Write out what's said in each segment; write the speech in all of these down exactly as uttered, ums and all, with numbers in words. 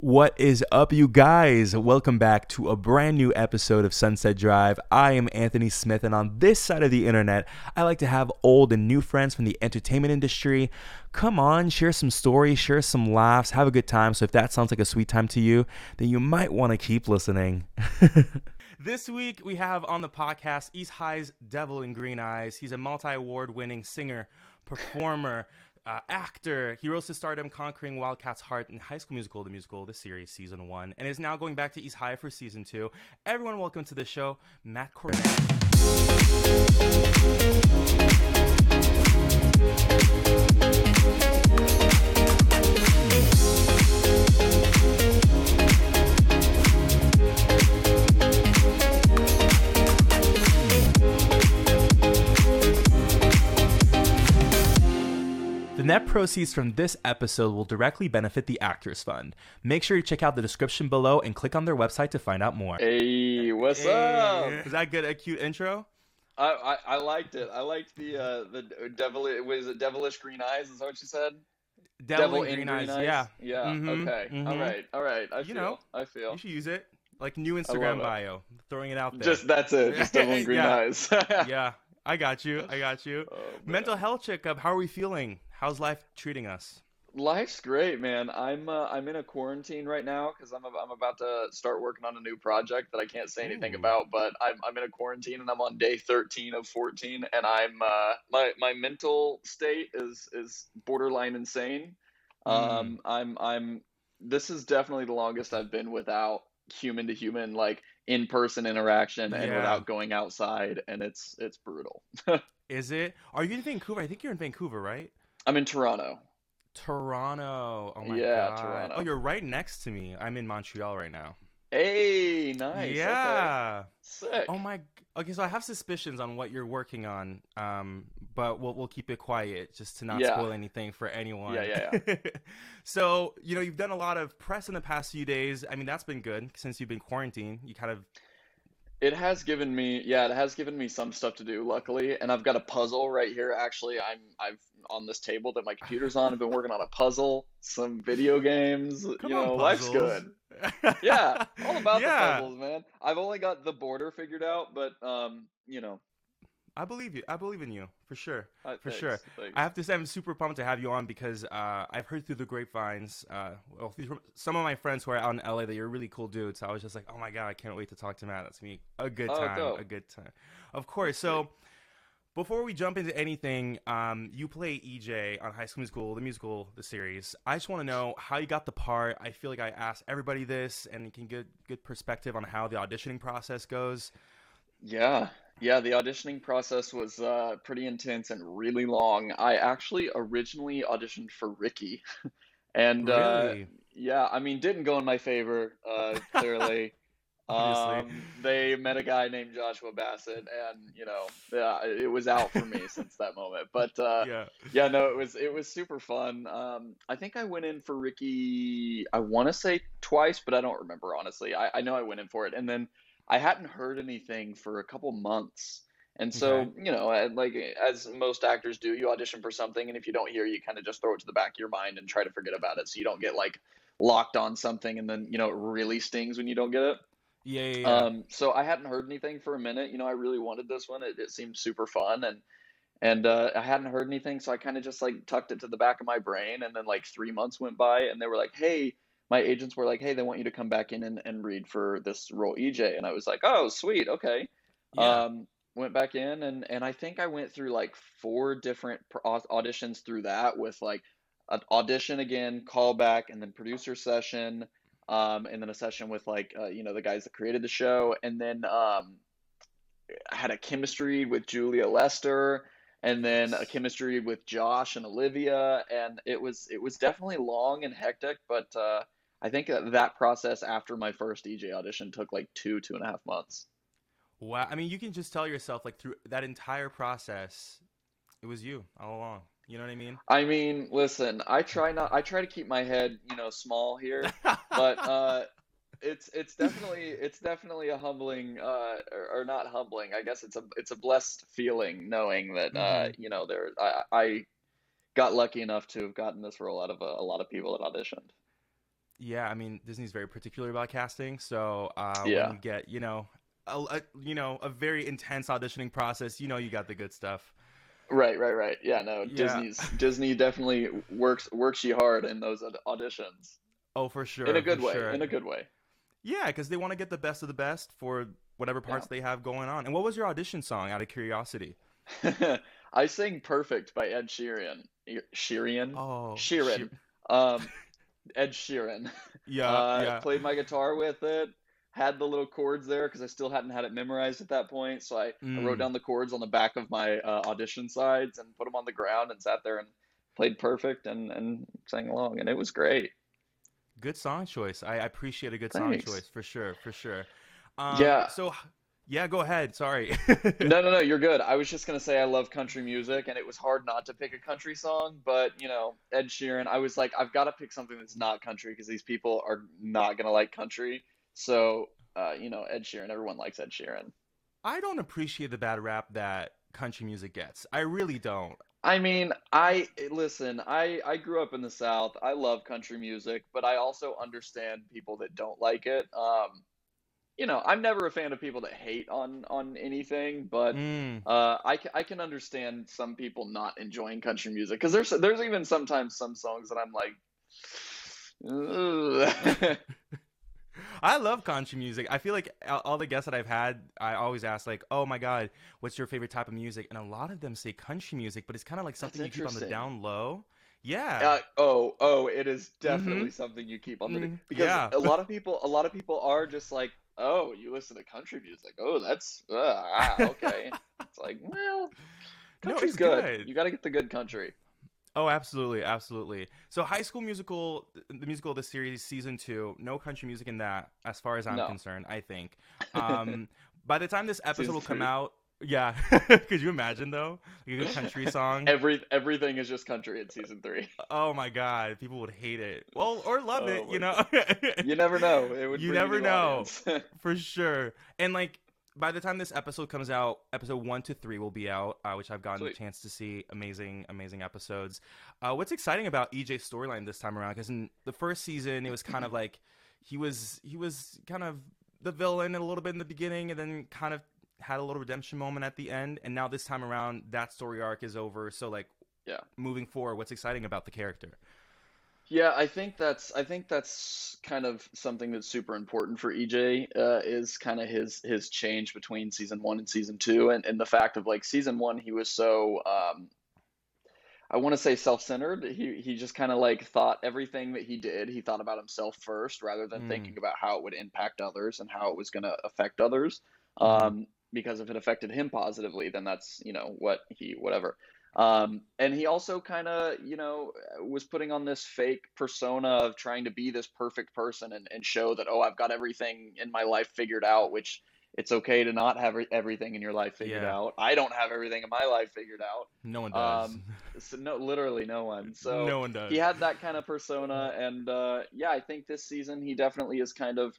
What is up, you guys? Welcome back to a brand new episode of Sunset Drive. I am Anthony Smith, and on this side of the internet, I like to have old and new friends from the entertainment industry. Come on, share some stories, share some laughs, have a good time. So if that sounds like a sweet time to you, then you might want to keep listening. This week, we have on the podcast East High's Devil in Green Eyes. He's a multi-award winning singer, performer, Uh, actor. He rose to stardom conquering Wildcat's heart in High School Musical, the musical, the series, season one, and is now going back to East High for season two. Everyone, welcome to the show, Matt Cornett. The net proceeds from this episode will directly benefit the Actors Fund. Make sure you check out the description below and click on their website to find out more. Hey, what's Hey. up? Is that good? A cute intro? I, I, I liked it. I liked the uh the devil. Was it devilish green eyes? Is that what you said? Devil, in Green, Eyes. Yeah. Yeah. Mhm, Okay. mhm. All right. All right. I You feel. know, I feel. You should use it. Like new love Instagram it. bio. Throwing it out there. Just that's it. Just devil in green Yeah. eyes. Yeah. I got you. I got you. Oh, man. Mental health checkup. How are we feeling? How's life treating us? Life's great, man. I'm uh, I'm in a quarantine right now because I'm ab- I'm about to start working on a new project that I can't say anything Ooh. about. But I'm I'm in a quarantine and I'm on day thirteen of fourteen, and I'm uh, my my mental state is is borderline insane. Um, I'm I'm this is definitely the longest I've been without human to human, like in person interaction and Yeah. without going outside, and it's it's brutal. Is it? Are you in Vancouver? I think you're in Vancouver, right? I'm in Toronto. Toronto. Oh my Yeah, god. Toronto. Oh, you're right next to me. I'm in Montreal right now. Hey, nice. Okay. Yeah. Sick. Oh my. Okay, so I have suspicions on what you're working on. Um, but we'll we'll keep it quiet just to not Yeah. spoil anything for anyone. Yeah, yeah, So, you know, you've done a lot of press in the past few days. I mean, that's been good since you've been quarantined. You kind of It has given me, yeah, it has given me some stuff to do, luckily. And I've got a puzzle right here. Actually, I'm I've on this table that my computer's on. I've been working on a puzzle, some video games. Come You on, know, life's puzzles. good. Yeah, all about the Yeah. puzzles, man. I've only got the border figured out, but um, you know, I believe you. I believe in you for sure. I, For thanks, sure. thanks. I have to say, I'm super pumped to have you on because uh, I've heard through the grapevines, uh, well, through some of my friends who are out in L A that you're a really cool dude. So I was just like, oh my God, I can't wait to talk to Matt. That's gonna be a good Oh, time. dope. A good time. Of course. So before we jump into anything, um, you play E J on High School Musical, the musical, the series. I just want to know how you got the part. I feel like I asked everybody this, and you can get good perspective on how the auditioning process goes. Yeah, yeah, the auditioning process was uh, pretty intense and really long. I actually originally auditioned for Ricky, and uh, Really? yeah, I mean, didn't go in my favor, uh, clearly. Obviously. Um, they met a guy named Joshua Bassett, and you know, yeah, it was out for me since that moment. But uh, Yeah. yeah, no, it was it was super fun. Um, I think I went in for Ricky, I want to say twice, but I don't remember honestly. I, I know I went in for it, and then I hadn't heard anything for a couple months. And so, Okay. you know, uh, like as most actors do, you audition for something, and if you don't hear, you kind of just throw it to the back of your mind and try to forget about it, so you don't get like locked on something, and then you know it really stings when you don't get it. Yeah, yeah, yeah. Um, so I hadn't heard anything for a minute. You know, I really wanted this one. It, it seemed super fun, and and uh, I hadn't heard anything, so I kind of just like tucked it to the back of my brain. And then like three months went by, and they were like, "Hey," my agents were like, "Hey, they want you to come back in and, and read for this role, E J." And I was like, "Oh, sweet, okay." Yeah. Um, went back in, and and I think I went through like four different pro- au- auditions through that with like an audition again, callback, and then producer session. Um, and then a session with like uh, you know the guys that created the show, and then um, I had a chemistry with Julia Lester, and then a Nice. chemistry with Josh and Olivia, and it was it was definitely long and hectic, but uh, I think that that process after my first E J audition took like two two and a half months. Wow. I mean, you can just tell yourself, like, through that entire process, it was you all along. You know what I mean? I mean, listen, I try not I try to keep my head, you know, small here, but uh, it's it's definitely it's definitely a humbling uh, or, or not humbling. I guess it's a it's a blessed feeling knowing that uh, hmm you know there I, I got lucky enough to have gotten this role out of a, a lot of people that auditioned. Yeah, I mean Disney's very particular about casting, so uh, when Yeah. you get you know a, a you know a very intense auditioning process, you know you got the good stuff. Right, right, right. Yeah, no, Yeah. Disney's Disney definitely works works you hard in those aud- auditions. Oh, for In a sure, for good way, sure. in a good way. Yeah, because they want to get the best of the best for whatever Yeah. parts they have going on. And what was your audition song, out of curiosity? I sing Perfect by Ed Sheeran. E- Sheeran? Oh, Sheeran. shit. Um, Ed Sheeran. Yeah, Uh, yeah. played my guitar with it, had the little chords there because I still hadn't had it memorized at that point. So I, I wrote Mm, down the chords on the back of my uh, audition sides and put them on the ground and sat there and played Perfect and, and sang along. And it was great. good song choice. I, I appreciate a good song Thanks. choice for sure, for sure. Um, Yeah. so yeah, go ahead. Sorry. No, no, no, you're good. I was just gonna say I love country music, and it was hard not to pick a country song, but you know, Ed Sheeran, I was like, I've got to pick something that's not country because these people are not gonna like country. So, uh, you know, Ed Sheeran, everyone likes Ed Sheeran. I don't appreciate the bad rap that country music gets. I really don't. I mean, I listen, I I grew up in the South. I love country music, but I also understand people that don't like it. Um, you know, I'm never a fan of people that hate on on anything, but Mm. uh, I ca- I can understand some people not enjoying country music because there's there's even sometimes some songs that I'm like, "Ugh." I love country music. I feel like all all the guests that I've had, I always ask like, "Oh my God, what's your favorite type of music?" And a lot of them say country music, but it's kind of like That's something you keep on the interesting. down low. Yeah. Uh, oh, oh, it is Mm-hmm. definitely something you keep on the Mm, because yeah. a lot of people a lot of people are just like, oh, you listen to country music. Oh, that's uh, ah, okay. It's like, well, No, country's it's good. good. You got to get the good country. Oh, absolutely, absolutely. So, High School Musical, the musical of the series, season two, no country music in that, as far as I'm No. concerned. I think. Um, by the time this episode Season will come three. out, yeah. Could you imagine though, like a good country song? Every everything is just country in season three. Oh my God, people would hate it. Well, or love it, Oh you my know. God. You never know. It would You bring a never new know, audience. for sure. And like by the time this episode comes out, episode one to three will be out, uh, which I've gotten the Sweet. chance to see. Amazing, amazing episodes. Uh, what's exciting about E J's storyline this time around? Because in the first season, it was kind of like he was he was kind of the villain a little bit in the beginning, and then kind of had a little redemption moment at the end. And now this time around, that story arc is over. So like Yeah. moving forward, what's exciting about the character? Yeah, I think that's I think that's kind of something that's super important for E J uh, is kind of his his change between season one and season two, and and the fact of like season one he was so um, I want to say self-centered. He he just kind of like thought everything that he did, he thought about himself first rather than Mm, thinking about how it would impact others and how it was going to affect others. mm-hmm. Um, because if it affected him positively, then that's, you know, what he whatever. Um, and he also kind of, you know, was putting on this fake persona of trying to be this perfect person and, and show that, oh, I've got everything in my life figured out, which it's okay to not have everything in your life figured Yeah, out. I don't have everything in my life figured out. no one does. Um, so no, literally no one. So No one he does. had that kind of persona, and uh, yeah, I think this season he definitely is kind of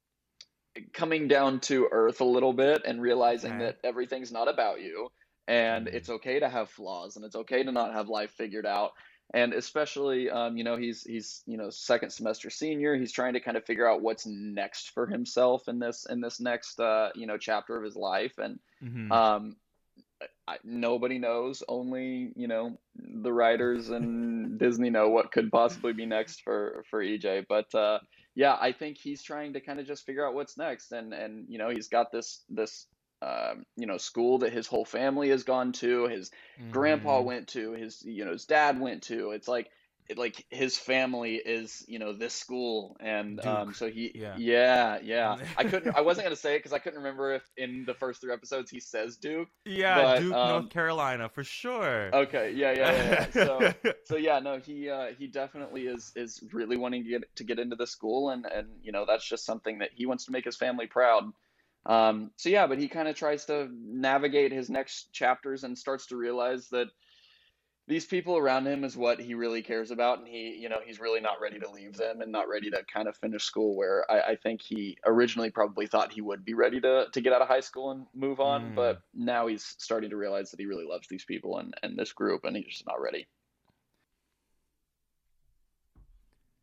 coming down to earth a little bit and realizing Okay. that everything's not about you, and Mm, it's okay to have flaws, and it's okay to not have life figured out. And especially, um, you know, he's he's you know second semester senior. He's trying to kind of figure out what's next for himself in this in this next uh, you know chapter of his life, and mm-hmm. um, I, nobody knows. Only, you know, the writers and Disney know what could possibly be next for for E J. But uh, yeah, I think he's trying to kind of just figure out what's next, and and you know, he's got this this um, you know school that his whole family has gone to. His grandpa Mm-hmm. went to. His you know his dad went to. It's like it, like his family is you know this school, and um, Duke. so he Yeah. yeah yeah. I couldn't I wasn't gonna say it because I couldn't remember if in the first three episodes he says Duke, Yeah, but Duke, North um, Carolina, for sure. okay, yeah, yeah, yeah, yeah. So, so yeah, no, he uh, he definitely is is really wanting to get to get into the school, and and you know that's just something that he wants to make his family proud. Um, so yeah, but he kind of tries to navigate his next chapters and starts to realize that these people around him is what he really cares about, and he, you know, he's really not ready to leave them and not ready to kind of finish school. Where I, I think he originally probably thought he would be ready to to get out of high school and move on, but Mm. now he's starting to realize that he really loves these people and and this group, and he's just not ready.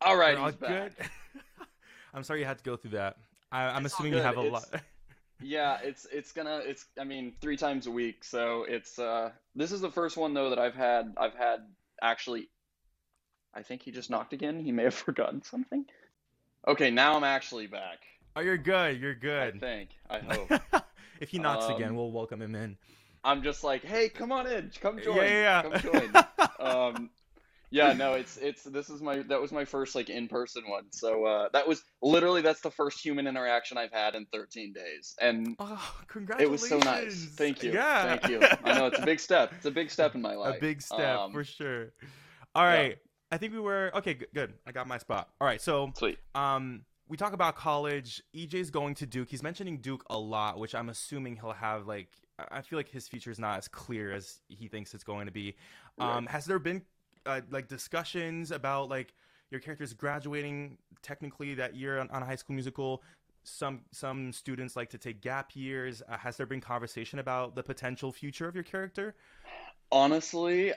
All right, We're all he's good. back. I'm sorry you had to go through that. I, I'm It's all assuming you good. have a lot. It's yeah, it's it's gonna it's I mean three times a week, so it's uh this is the first one though that I've had I've had actually. I think he just knocked again. He may have forgotten something. Okay, now I'm actually back. Oh, you're good. You're I good. think. I hope. If he knocks again, Um, we'll welcome him in. I'm just like, hey, come on in, come join, Yeah, come yeah, join. yeah. Um, yeah, no, it's it's this is my that was my first like in-person one. So uh, that was literally that's the first human interaction I've had in thirteen days, and Oh, it was so nice. congratulations. Thank you, Yeah. thank you. I know it's a big step. It's a big step in my A life. big step Um, for sure. All yeah, right. I think we were okay, good, good. I got my spot. All right. So, sweet. um we talk about college. E J's going to Duke. He's mentioning Duke a lot, which I'm assuming he'll have like I I feel like his future is not as clear as he thinks it's going to be. Right. Um has there been uh, like discussions about like your characters graduating technically that year on, on High School Musical? Some some students like to take gap years. Uh, has there been conversation about the potential future of your character? Honestly,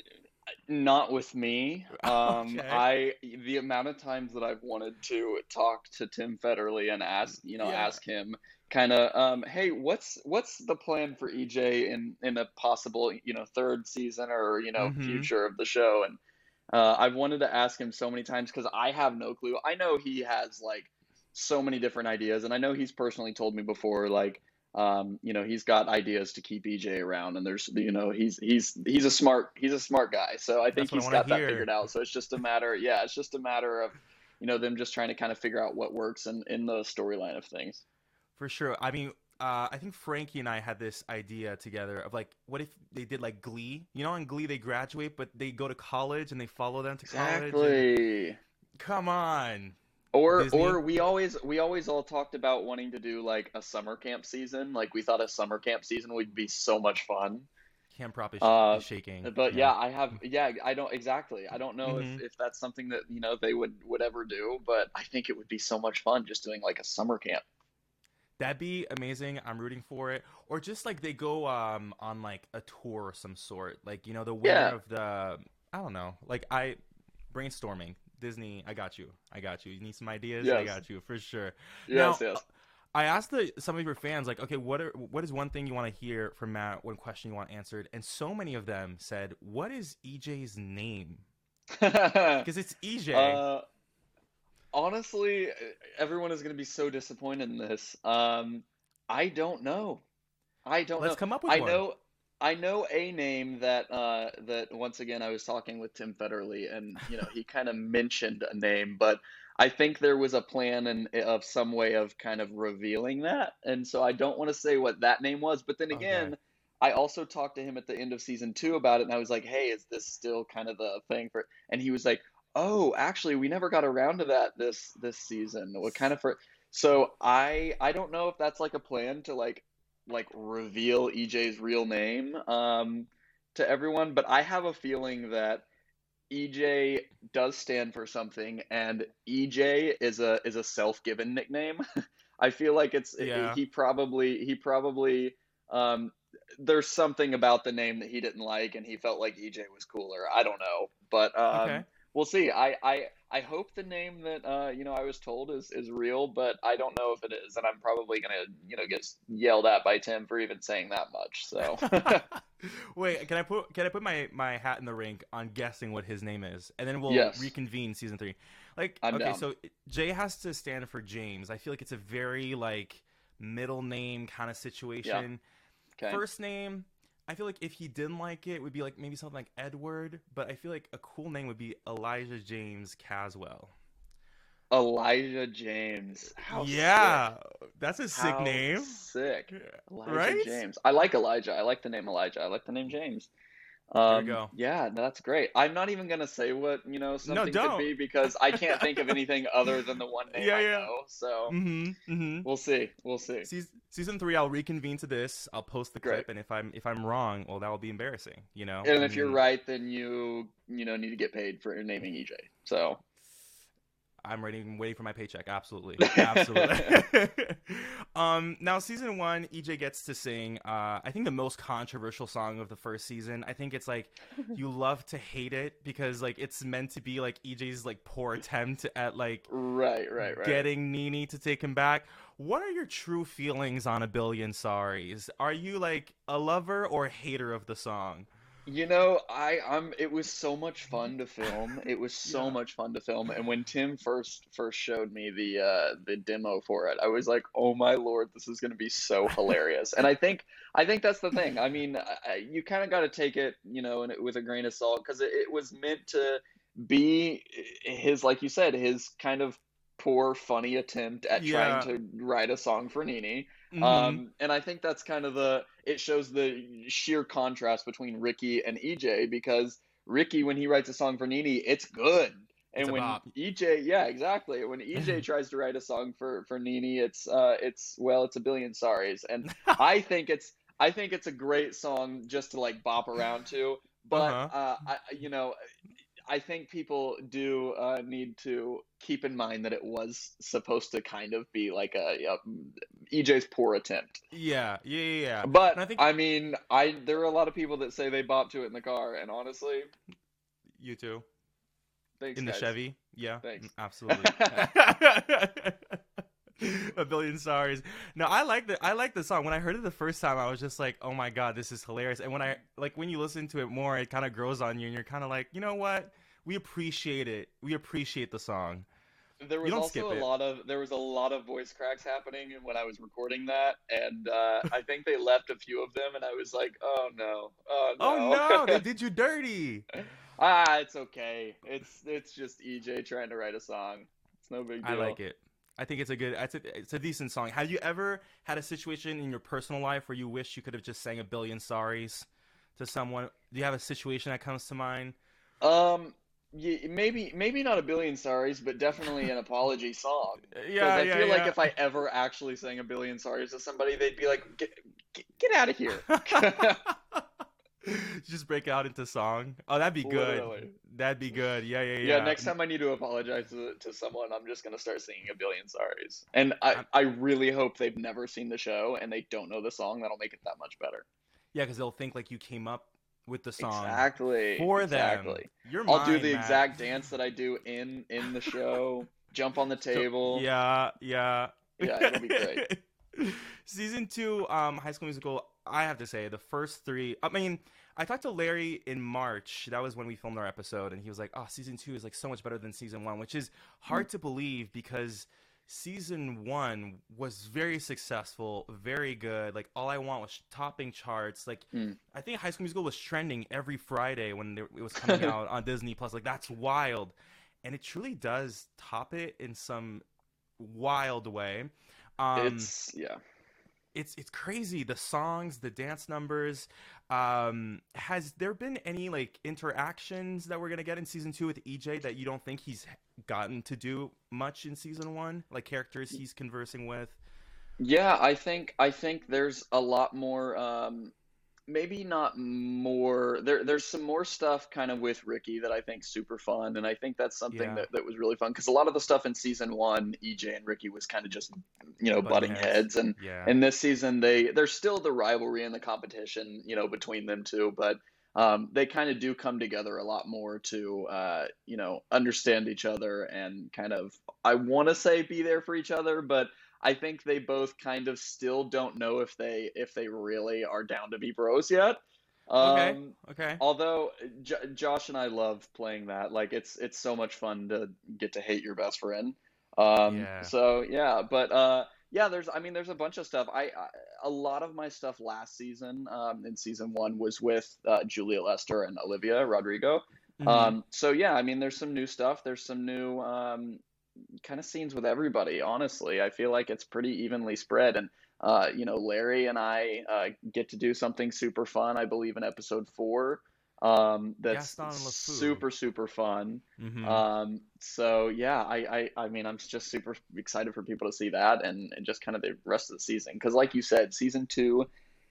not with me. Um, Okay. I the amount of times that I've wanted to talk to Tim Federle and ask, you know, Yeah. ask him kind of, um, hey, what's what's the plan for E J in in a possible, you know, third season or, you know, Mm-hmm. future of the show? And uh, I've wanted to ask him so many times because I have no clue. I know he has like so many different ideas, and I know he's personally told me before, like, um, you know, he's got ideas to keep E J around, and there's, you know, he's he's he's a smart he's a smart guy, so I think That's what I he's want to got that hear. figured out. So it's just a matter, yeah, it's just a matter of, you know, them just trying to kind of figure out what works in in the storyline of things. For sure. I mean, uh, I think Frankie and I had this idea together of like, what if they did like Glee? You know, in Glee they graduate, but they go to college and they follow them to college. And Exactly. come on, Or Disney, or we always we always all talked about wanting to do like a summer camp season. Like we thought a summer camp season would be so much fun. Camp Prop is, sh- Uh, is shaking. but Yeah. yeah, I have yeah, I don't exactly. I don't know if Mm-hmm. if that's something that, you know, they would would ever do, but I think it would be so much fun just doing like a summer camp. That'd be amazing. I'm rooting for it. Or just like they go um on like a tour of some sort. Like, you know, the winner Yeah. of the I don't know. Like I brainstorming. Disney, I got you. I got you. You need some ideas? I Yes. got you for sure. Yes, Now, yes. I asked the, some of your fans, like, okay, what are what is one thing you want to hear from Matt? One question you want answered? And so many of them said, "What is E J's name?" Because it's E J. Uh, honestly, everyone is going to be so disappointed in this. Um, I don't know. I don't Let's know. come up with I one. know I know a name that uh that once again I was talking with Tim Federle, and you know he kind of mentioned a name, but I think there was a plan and of some way of kind of revealing that. And so I don't want to say what that name was, but then Okay. again, I also talked to him at the end of season two about it, and I was like, "Hey, is this still kind of the thing for?" And he was like, "Oh, actually, we never got around to that this this season. What kind of for?" So I I don't know if that's like a plan to like like reveal E J's real name um, to everyone, but I have a feeling that E J does stand for something, and E J is a is a self-given nickname. I feel like it's Yeah. he probably he probably um, there's something about the name that he didn't like, and he felt like E J was cooler. I don't know, but um, Okay. we'll see. I, I I hope the name that uh, you know I was told is is real, but I don't know if it is, and I'm probably gonna you know get yelled at by Tim for even saying that much. So Wait, can I put can I put my my hat in the ring on guessing what his name is, and then we'll yes, reconvene season three. Like, I'm okay, down. so Jay has to stand for James. I feel like it's a very like middle name kind of Yeah. situation. Okay. First name, I feel like if he didn't like it, it would be like maybe something like Edward, but I feel like a cool name would be Elijah James Caswell. Elijah James. How sick. Yeah, that's a sick How name, sick. Elijah right? James. I like Elijah. I like the name Elijah. I like the name James. Here we Um, go. yeah, that's great. I'm not even gonna say what, you know, No, something could don't. be because I can't think of anything other than the one name Yeah, I yeah. know. So Mm-hmm. Mm-hmm. we'll see. We'll see. Season season three, I'll reconvene to this. I'll post the Great. clip, and if I'm if I'm wrong, well, that will be embarrassing. You know. And I if you're mean, right, then you, you know, need to get paid for naming E J. So I'm waiting, waiting for my paycheck. Absolutely, absolutely. um, now season one, E J gets to sing. Uh, I think the most controversial song of the first season. I think it's like you love to hate it because like it's meant to be like E J's like poor attempt at like Right, right, right. getting Nene to take him back. What are your true feelings on A Billion Sorries? Are you like a lover or a hater of the song? You know, I I'm it was so much fun to film. It was so Yeah. much fun to film. And when Tim first first showed me the uh the demo for it, I was like, "Oh my Lord, this is going to be so hilarious." And I think I think that's the thing. I mean, I, I- you kind of got to take it, you know, and it, with a grain of salt because it, it was meant to be his, like you said, his kind of poor, funny attempt at trying Yeah. to write a song for Nene. Mm-hmm. Um, and I think that's kind of the it shows the sheer contrast between Ricky and E J because Ricky, when he writes a song for Nene, it's good. It's And a when bop. E J, yeah, exactly. When E J tries to write a song for for Nene, it's uh it's well, it's a billion sorries. And I think it's I think it's a great song just to like bop around to. But Uh-huh. uh I you know, I think people do uh, need to keep in mind that it was supposed to kind of be like a, a E J's poor attempt. Yeah, yeah, yeah, yeah. But And I think I mean, I there are a lot of people that say they bop to it in the car, and honestly, you too. thanks In the guys, Chevy? Yeah, mm, thanks. absolutely. A billion stars. No, I like the I like the song. When I heard it the first time, I was just like, "Oh my god, this is hilarious." And when I like when you listen to it more, it kind of grows on you, and you're kind of like, "You know what? We appreciate it. We appreciate the song. There You was don't also skip a it." lot of there was a lot of voice cracks happening when I was recording that, and uh, I think they left a few of them, and I was like, "Oh no, Oh oh no, no." they did you dirty. Ah, it's okay. It's it's just E J trying to write a song. It's no big I deal. like it. I think it's a good. It's a, it's a decent song. Have you ever had a situation in your personal life where you wish you could have just sang a billion sorries to someone? Do you have a situation that comes to mind? Um, yeah, maybe maybe not a billion sorries, but definitely an apology song. Because Yeah, I feel like yeah, if I ever actually sang a billion sorries to somebody, they'd be like, "Get get, get out of here." yeah. Just break out into song. Oh, that'd be good. Literally. That'd be good. Yeah, yeah, Yeah, yeah. next time I need to apologize to, to someone, I'm just gonna start singing a billion sorries. And I I'm, I really hope they've never seen the show and they don't know the song. That'll make it that much better. yeah, because they'll think like you came up with the song Exactly, for them. exactly. You're I'll do mine, the Matt. exact dance that I do in in the show. Jump on the So table. yeah, yeah. Yeah, it'll be great. Season two, um, High School Musical. I have to say the first three. I mean, I talked to Larry in March. That was when we filmed our episode, and he was like, "Oh, season two is like so much better than season one," which is Hmm. hard to believe because season one was very successful, very good. Like all I want was topping charts. Like Hmm. I think High School Musical was trending every Friday when it was coming out on Disney Plus. Like that's wild, and it truly does top it in some wild way. Um, It's yeah. it's it's crazy. The songs, the dance numbers. Um, has there been any like interactions that we're gonna get in season two with E J that you don't think he's gotten to do much in season one? Like characters he's conversing with. Yeah, I think I think there's a lot more um maybe not more there there's some more stuff kind of with Ricky that I think super fun and I think that's something Yeah, that that was really fun because a lot of the stuff in season one E J and Ricky was kind of just you know butting butting heads. heads and Yeah, in this season they there's still the rivalry and the competition you know between them two but um, they kind of do come together a lot more to uh, you know understand each other and kind of I want to say be there for each other but I think they both kind of still don't know if they if they really are down to be bros yet. okay, Um, okay. although J Josh and I love playing that. Like it's it's so much fun to get to hate your best friend. Um, Yeah, so yeah, but uh, yeah, there's I mean there's a bunch of stuff. I, I a lot of my stuff last season um, in season one was with uh, Julia Lester and Olivia Rodrigo. mm-hmm. Um, so yeah, I mean there's some new stuff. There's some new um, kind of scenes with everybody, honestly. I feel like it's pretty evenly spread. And, uh, you know, Larry and I uh, get to do something super fun, I believe, in episode four. Um, that's Gaston and LeFou. super, super fun. Mm-hmm. Um, so yeah, I, I, I mean, I'm just super excited for people to see that and, and just kind of the rest of the season. Because, like you said, season two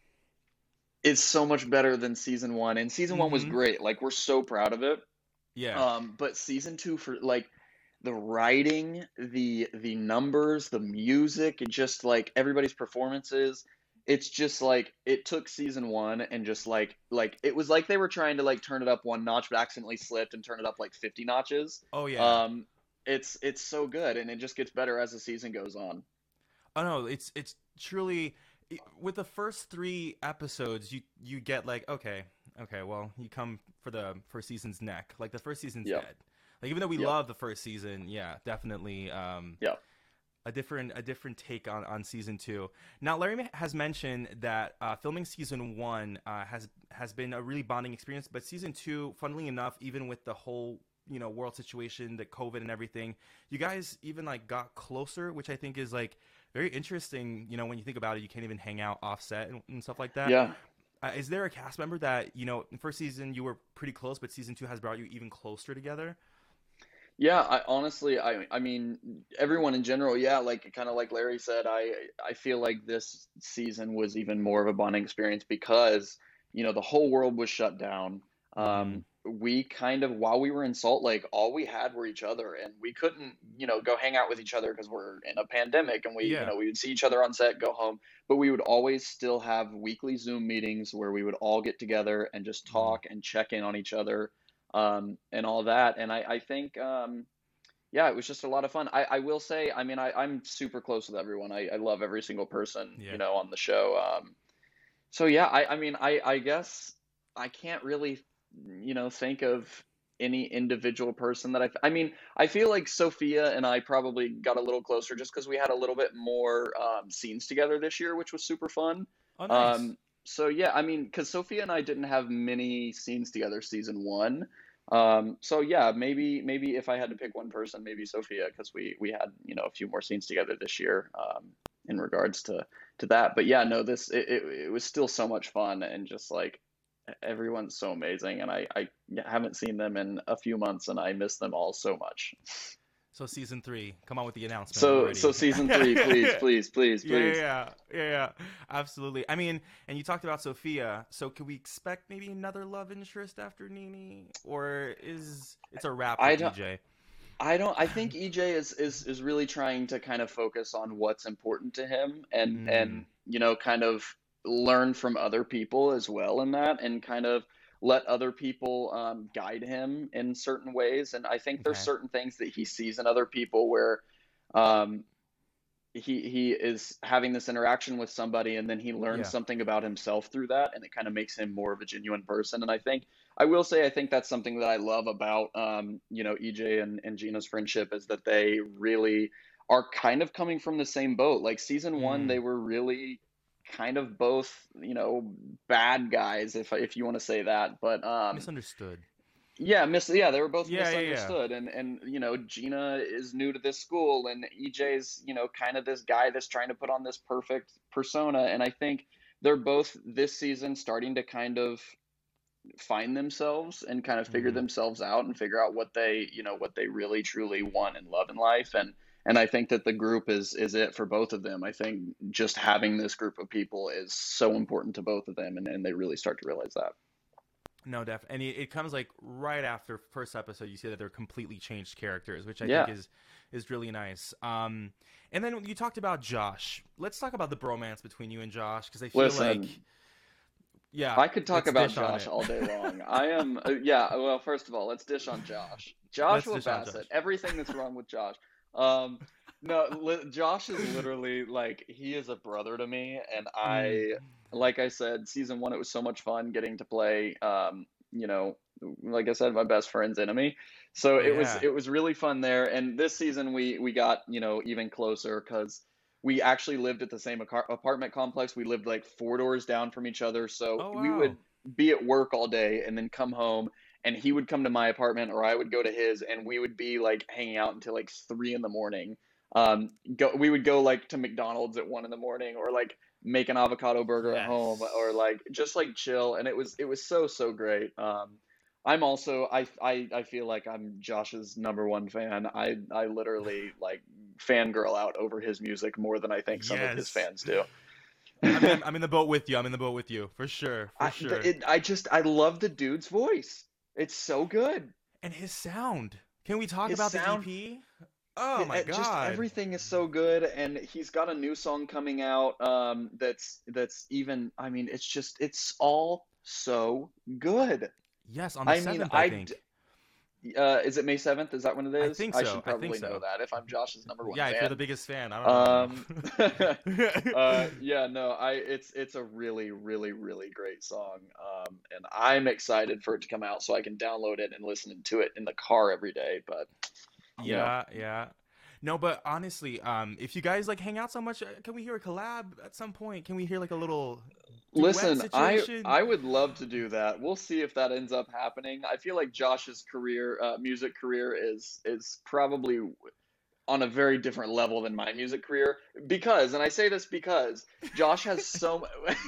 is so much better than season one, and season one was Mm-hmm. great. Like, we're so proud of it. Yeah. Um, but season two for like the writing, the the numbers, the music, it just like everybody's performances. It's just like it took season one and just like like it was like they were trying to like turn it up one notch but accidentally slipped and turn it up like fifty notches. Oh yeah. Um, it's it's so good and it just gets better as the season goes on. Oh no, it's it's truly with the first three episodes, you you get like okay, okay, well, you come for the first season's neck. Like the first season's Yep. dead. Like even though we Yep. love the first season, yeah, definitely um Yep. a different a different take on on season two. Now, Larry ma- has mentioned that uh, filming season one uh, has has been a really bonding experience, but season two, funnily enough, even with the whole you know world situation, the COVID and everything, you guys even like got closer, which I think is like very interesting. You know, when you think about it, you can't even hang out offset and, and stuff like that. Yeah. Uh, is there a cast member that you know in first season you were pretty close, but season two has brought you even closer together? Yeah, I honestly, I I mean, everyone in general, yeah, like kind of like Larry said, I I feel like this season was even more of a bonding experience because, you know, the whole world was shut down. Mm-hmm. Um, we kind of, while we were in Salt Lake, all we had were each other, and we couldn't, you know, go hang out with each other because we're in a pandemic, and we, you Yeah. know, we would see each other on set, go home, but we would always still have weekly Zoom meetings where we would all get together and just Mm-hmm. talk and check in on each other, um, and all that. And I I think. Um, yeah, it was just a lot of fun. I, I will say, I mean, I, I'm super close with everyone. I, I love every single person, you Yeah. know, on the show. Um, so yeah, I, I mean, I, I guess I can't really, you know, think of any individual person that I, I mean, I feel like Sophia and I probably got a little closer just because we had a little bit more um, scenes together this year, which was super fun. Oh, nice. Um, so yeah, I mean, because Sophia and I didn't have many scenes together season one. Um, so yeah, maybe maybe if I had to pick one person, maybe Sophia, because we we had you know a few more scenes together this year um, in regards to to that. But yeah, no, this it, it, it was still so much fun and just like everyone's so amazing, and I I haven't seen them in a few months, and I miss them all so much. So season three, come on with the announcement. I'm So so ready. season three, please, yeah, please, please, yeah, please. yeah, yeah, absolutely. I mean, and you talked about Sophia. So can we expect maybe another love interest after Nini, or is it's a wrap for I don't. E J? I don't. I think E J is is is really trying to kind of focus on what's important to him, and Mm, and you know kind of learn from other people as well in that, and kind of let other people um, guide him in certain ways. And I think there's okay. certain things that he sees in other people where um, he he is having this interaction with somebody and then he learns Yeah. something about himself through that, and it kind of makes him more of a genuine person. And I think I will say I think that's something that I love about um you know E J and, and Gina's friendship is that they really are kind of coming from the same boat. Like season one Mm, they were really kind of both, you know, bad guys, if if you want to say that. But um misunderstood. yeah, mis yeah, they were both Yeah, yeah, yeah. misunderstood, and and you know, Gina is new to this school, and E J's you know kind of this guy that's trying to put on this perfect persona, and I think they're both this season starting to kind of find themselves and kind of figure Hmm. themselves out and figure out what they you know what they really truly want and love in life, and and I think that the group is is it for both of them. I think just having this group of people is so important to both of them, and and they really start to realize that. No, def, and it, it comes like right after first episode. You see that they're completely changed characters, which I think Yeah, is is really nice. Um, and then you talked about Josh. Let's talk about the bromance between you and Josh because I feel like, listen. yeah, I could talk let's about dish on Josh it. all day long. I am, uh, yeah, well, first of all, let's dish on Josh. Let's Joshua dish on Josh. Bassett, everything that's wrong with Josh. Um, no, li Josh is literally like, he is a brother to me. And Mm, I, like I said, season one, it was so much fun getting to play, um, you know, like I said, my best friend's enemy. So it was, yeah. it was really fun there. And this season we, we got, you know, even closer because we actually lived at the same acar- apartment complex. We lived like four doors down from each other. So Oh we wow. would be at work all day and then come home, and he would come to my apartment or I would go to his, and we would be like hanging out until like three in the morning. Um, go, we would go like to McDonald's at one in the morning, or like make an avocado burger at home, or Yes. like just like chill. And it was, it was so, so great. Um, I'm also I, I I feel like I'm Josh's number one fan. I I literally like fangirl out over his music more than I think some of his Yes. fans do. I mean, I'm, I'm in the boat with you. I'm in the boat with you for sure, for I sure. it, I just I love the dude's voice. It's so good. And his sound. Can we talk His about the sound, E P? Oh it, my it- just God. everything is so good, and he's got a new song coming out. Um, that's that's even. I mean, it's just it's all so good. Yes, on the I mean, seventh, I I d- think. uh, is it May seventh? Is that when it I is? think I so. should I think probably know so. that if I'm Josh's number one Yeah, if you're the fan. biggest fan, I don't know. I Um, don't know. uh, yeah, no, I it's it's a really, really, really great song. Um, and I'm excited for it to come out so I can download it and listen to it in the car every day. But you know, Yeah, yeah. No, but honestly, um, if you guys like hang out so much, uh, can we hear a collab at some point? Can we hear like a little duet listen, I situation? I would love to do that. We'll see if that ends up happening. I feel like Josh's career, uh, music career, is is probably on a very different level than my music career because, and I say this because Josh has so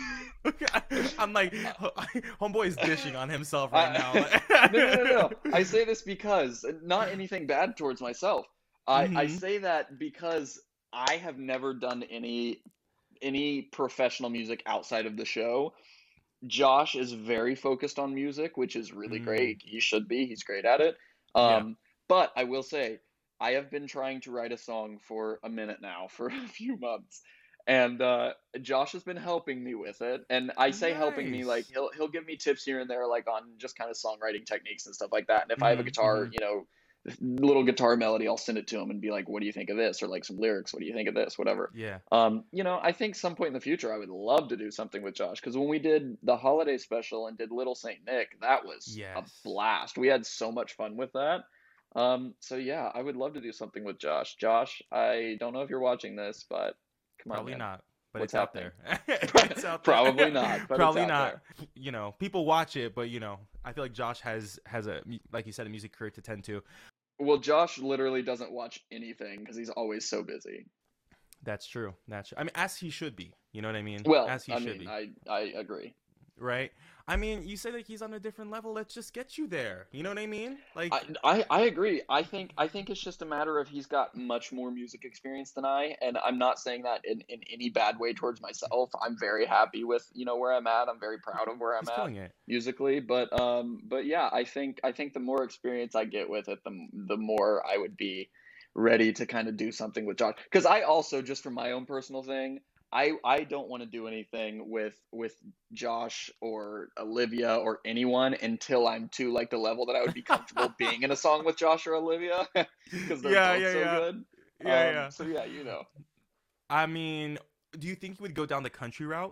I'm like, homeboy's dishing on himself right I, now. no, no, no, no. I say this because not anything bad towards myself. I, I Hmm. say that because I have never done any any professional music outside of the show. Josh is very focused on music, which is really Mm, great. He should be. He's great at it. yeah. Um, but I will say, I have been trying to write a song for a minute now, for a few months, and uh, Josh has been helping me with it. And I say helping me like Nice. he'll he'll give me tips here and there, like on just kind of songwriting techniques and stuff like that. And if I have a Hmm. guitar, Hmm. you know, little guitar melody, I'll send it to him and be like, "What do you think of this?" Or like some lyrics, "What do you think of this?" Whatever. Yeah. Um, you know, I think some point in the future I would love to do something with Josh because when we did the holiday special and did Little Saint Nick, that was a Yes. blast. We had so much fun with that. Um, so yeah, I would love to do something with Josh. Josh, I don't know if you're watching this, but come on, Probably man. not, but What's it's out happening? there. It's out there. Probably not, but it's Probably out not. there. You know, people watch it, but you know, I feel like Josh has has a mu- like you said, a music career to tend to. Well, Josh literally doesn't watch anything because he's always so busy. That's true. That's true. I mean, as he should be. You know what I mean? Well, As he I should mean, be. I I agree. Right? I mean, you say that he's on a different level. Let's just get you there. You know what I mean? I, Like, I I agree. I think I think it's just a matter of he's got much more music experience than I, and I'm not saying that in, in any bad way towards myself. I'm very happy with, you know, where I'm at. I'm very proud of where I'm he's at killing it. musically, but um but yeah, I think I think the more experience I get with it, the the more I would be ready to kind of do something with Josh. Because I also, just for my own personal thing, I I don't want to do anything with with Josh or Olivia or anyone until I'm to like the level that I would be comfortable being in a song with Josh or Olivia because they're Yeah, both yeah, so yeah. good. Yeah, Um, yeah. so yeah, you know, I mean, do you think you would go down the country route?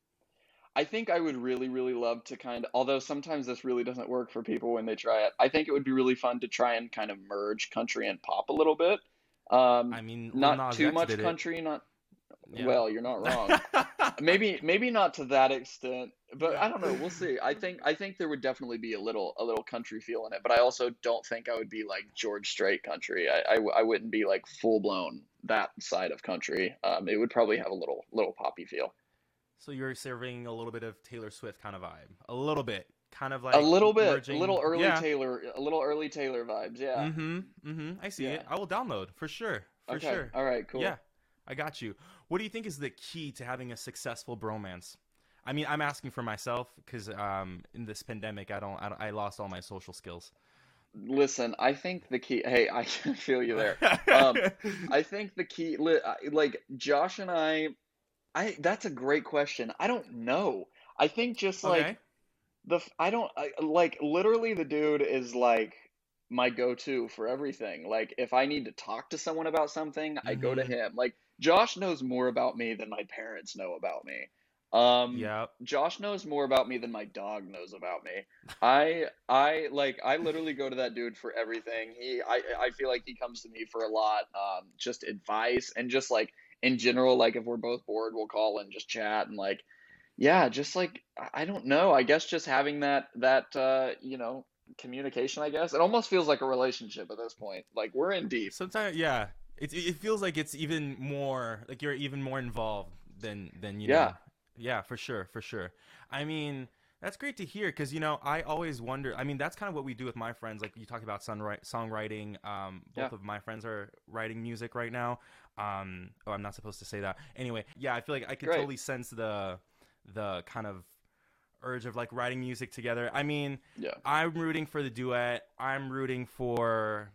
I think I would really, really love to kind of, although sometimes this really doesn't work for people when they try it. I think it would be really fun to try and kind of merge country and pop a little bit. Um, I mean, Lil not Nas too X much did it. country, not Yeah. well, you're not wrong. Maybe maybe not to that extent, but Yeah. I don't know. We'll see. I think I think there would definitely be a little a little country feel in it, but I also don't think I would be like George Strait country. I I, w- I wouldn't be like full blown that side of country. Um, it would probably have a little little poppy feel. So you're serving a little bit of Taylor Swift kind of vibe. A little bit. Kind of A like little bit, a merging. little early Yeah. Taylor, a little early Taylor vibes. Yeah, Mm-hmm. Mm-hmm. I see yeah. it. I will download for sure. For Okay. sure. All right. Yeah. Cool. I got you. What do you think is the key to having a successful bromance? I mean, I'm asking for myself because um, in this pandemic, I don't, I don't, I lost all my social skills. Listen, I think the key. Hey, I can feel you there. Um, I think the key, li- I- like Josh and I, I that's a great question. I don't know. I think just like Okay. the f- I don't I, like literally the dude is like my go-to for everything. Like if I need to talk to someone about something, I go to Mm-hmm. him. Like Josh knows more about me than my parents know about me. Um, Yep. Josh knows more about me than my dog knows about me. I I like I literally go to that dude for everything. He I I feel like he comes to me for a lot, um, just advice and just like in general, like if we're both bored, we'll call and just chat and like yeah, just like I I don't know. I guess just having that that uh, you know, communication, I guess. It almost feels like a relationship at this point. Like we're in deep. Sometimes, yeah, it it feels like it's even more like you're even more involved than than you Yeah. know. Yeah, for sure, for sure. I mean, that's great to hear because you know I always wonder. I mean, that's kind of what we do with my friends. Like you talked about sunri- songwriting. Um, Yeah. both of my friends are writing music right now. Um, oh, I'm not supposed to say that. Anyway, yeah, I feel like I could Great. totally sense the the kind of urge of like writing music together. I mean, Yeah. I'm rooting for the duet. I'm rooting for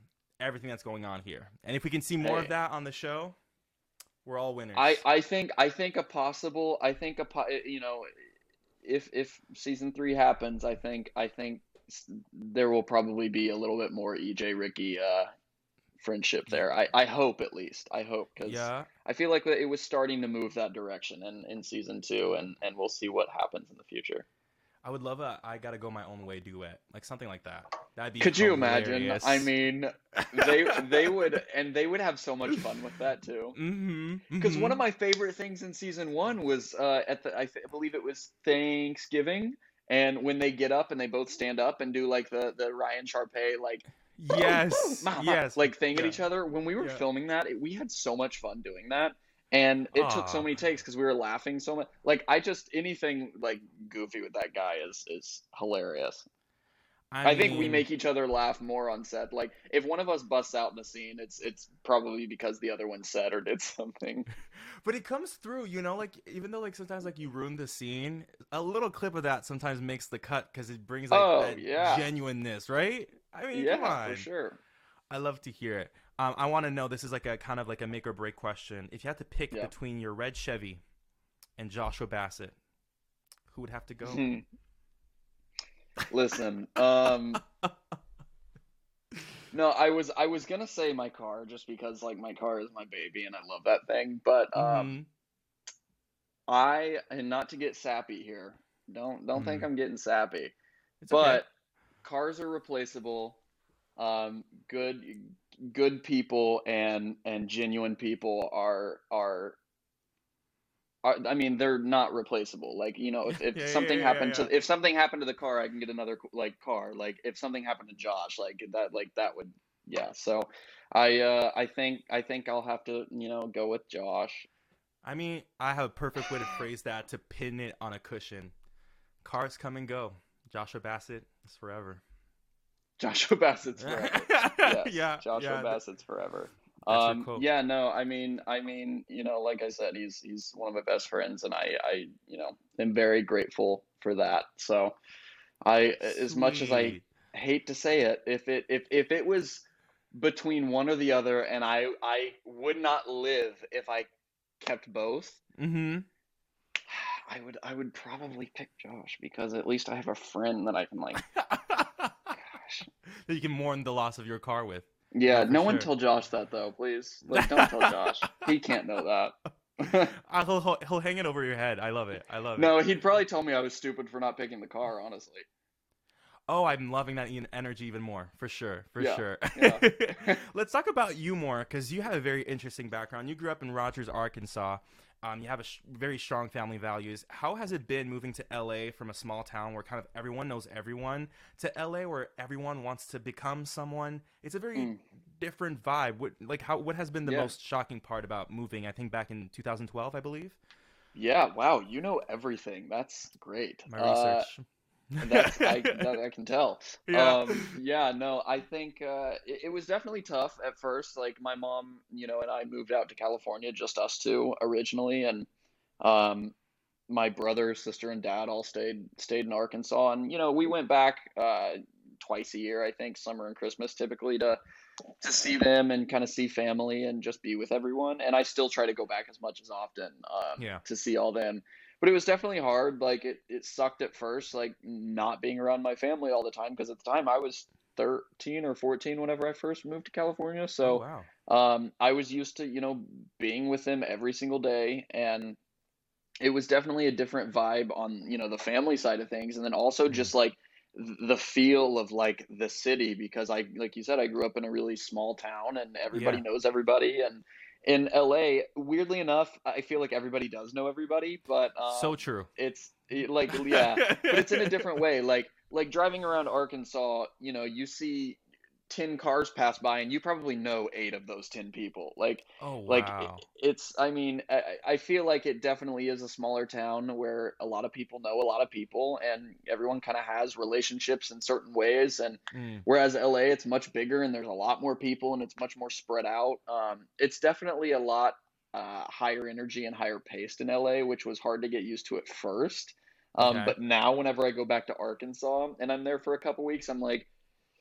everything that's going on here. And if we can see more of Hey, that on the show, we're all I winners. I think I think a possible I think a po- you know if if season three happens, I think I think s- there will probably be a little bit more E J Ricky uh friendship Y- there. I I hope at least. I hope because Yeah. I feel like it was starting to move that direction in in season two, and and we'll see what happens in the future. I would love a I gotta go my own way duet, like something like that. That'd be Could you imagine? I hilarious. mean, they they would and they would have so much fun with that too. Mm-hmm. Because one of Mm-hmm. my favorite things in season one was uh, at the I, th- I believe it was Thanksgiving, and when they get up and they both stand up and do like the the Ryan Sharpay like boom boom Yes. ma, ma, Yes. like thing at Yeah. each other. When we were Yeah. filming that, it, we had so much fun doing that, and it took so Ah. many takes because we were laughing so much. Like I just anything like goofy with that guy is is hilarious. I I think we mean, make each other laugh more on set. Like if one of us busts out in a scene, it's it's probably because the other one said or did something. but it comes through, you know, like even though like sometimes like you ruin the scene, a little clip of that sometimes makes the cut because it brings like Oh that yeah, genuineness, right? I mean, come yeah, for on. sure. I love to hear it. Um, I want to know. This is like a kind of like a make or break question. If you had to pick Yeah. between your red Chevy and Joshua Bassett, who would have to go? Listen, um, no, I was I was gonna say my car just because like my car is my baby and I love that thing, but um, Mm-hmm. I and not to get sappy here. Don't don't think Mm. I'm getting sappy, It's okay. but cars are replaceable. Um, good good people and and genuine people are are are, I mean, they're not replaceable. Like, you know, Yeah, if, if yeah, yeah, something yeah, yeah, happened yeah. to if something happened to the car, I can get another like car. Like if something happened to Josh, like that like that would yeah. So I uh I think I think I'll have to, you know, go with Josh. I mean, I have a perfect way to phrase that to pin it on a cushion. Cars come and go. Joshua Bassett is forever. Joshua Bassett's forever. Yes, yeah, Joshua yeah. Th- Bassett's forever. that's your Um, quote. yeah, no, I mean, I mean, you know, like I said, he's he's one of my best friends, and I I you know am very grateful for that. So I, as much as I Sweet. hate to say it, if it if if it was between one or the other, and I I would not live if I kept both, Mm-hmm. I would I would probably pick Josh because at least I have a friend that I can like, gosh. that you can mourn the loss of your car with. Yeah, No, for no one sure. tell Josh that though, please. Like, don't tell Josh. He can't know that. Uh, he'll, he'll he'll hang it over your head. I love it. I love it. No, he'd probably tell me I was stupid for not picking the car, honestly. Oh, I'm loving that en- energy even more. For sure. For Yeah, sure. yeah. Let's talk about you more because you have a very interesting background. You grew up in Rogers, Arkansas. Um, you have a sh- very strong family values. How has it been moving to L A from a small town where kind of everyone knows everyone to L A where everyone wants to become someone? It's a very Mm, different vibe. What like how what has been the yeah. most shocking part about moving? I think back in two thousand twelve, I believe. Yeah, wow, you know everything. That's great. My Uh, research. that's I that I can tell. yeah. Um, yeah, no, I think uh, it, it was definitely tough at first. Like my mom, you know, and I moved out to California, just us two originally, and um, my brother, sister, and dad all stayed stayed in Arkansas, and you know, we went back uh, twice a year, I think, summer and Christmas, typically to to see them and kind of see family and just be with everyone. And I still try to go back as much as often um, Yeah. to see all them. But it was definitely hard. Like it, it sucked at first, like not being around my family all the time because at the time I was thirteen or fourteen whenever I first moved to California. Oh So wow. um, I was used to, you know, being with them every single day. And it was definitely a different vibe on, you know, the family side of things. And then also Mm. just like the feel of like the city because I like you said I grew up in a really small town and everybody Yeah. knows everybody and in L A weirdly enough I feel like everybody does know everybody but So um true. it's it, like yeah but it's in a different way like like driving around Arkansas you know you see ten cars pass by and you probably know eight of those ten people like oh like it, wow. it's I mean I, I feel like it definitely is a smaller town where a lot of people know a lot of people and everyone kind of has relationships in certain ways and Mm. whereas L A it's much bigger and there's a lot more people and it's much more spread out um, it's definitely a lot uh, higher energy and higher paced in L A which was hard to get used to at first um, Okay. but now whenever I go back to Arkansas and I'm there for a couple weeks I'm like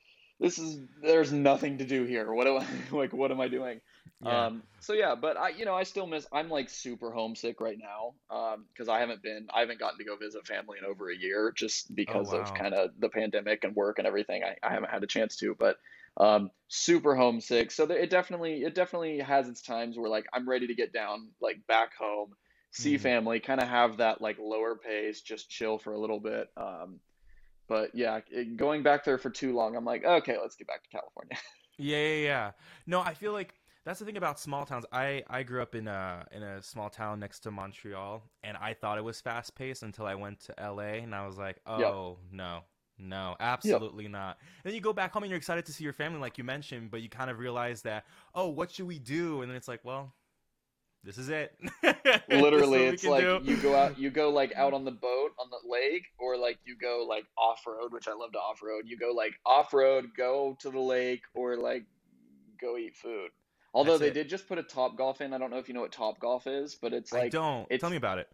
this is there's nothing to do here. What do I like? What am I doing? Yeah. Um, so yeah, but I, you know, I still miss. I'm like super homesick right now, um, because I haven't been, I haven't gotten to go visit family in over a year, just Oh because of wow. kind of the pandemic and work and everything. I, I haven't had a chance to, but um, super homesick. So there, it definitely, it definitely has its times where like I'm ready to get down, like back home, see Hmm. family, kind of have that like lower pace, just chill for a little bit. Um, but yeah, it, going back there for too long, I'm like, okay, let's get back to California. Yeah, yeah, yeah. No, I feel like that's the thing about small towns. I I grew up in a in a small town next to Montreal, and I thought it was fast paced until I went to L A, and I was like, Yep. oh no, no, Yep. absolutely not. And then you go back home and you're excited to see your family, like you mentioned, but you kind of realize that, oh, what should we do? And then it's like, well, this is it. This is Literally, what we it's can like do. you go out, you go like out on the boat on the lake, or like you go like off road, which I love to off road. You go like off road, go to the lake, or like go eat food. Although That's they it. did just put a Top Golf in. I don't know if you know what Top Golf is, but it's I like don't. Tell it's me about it.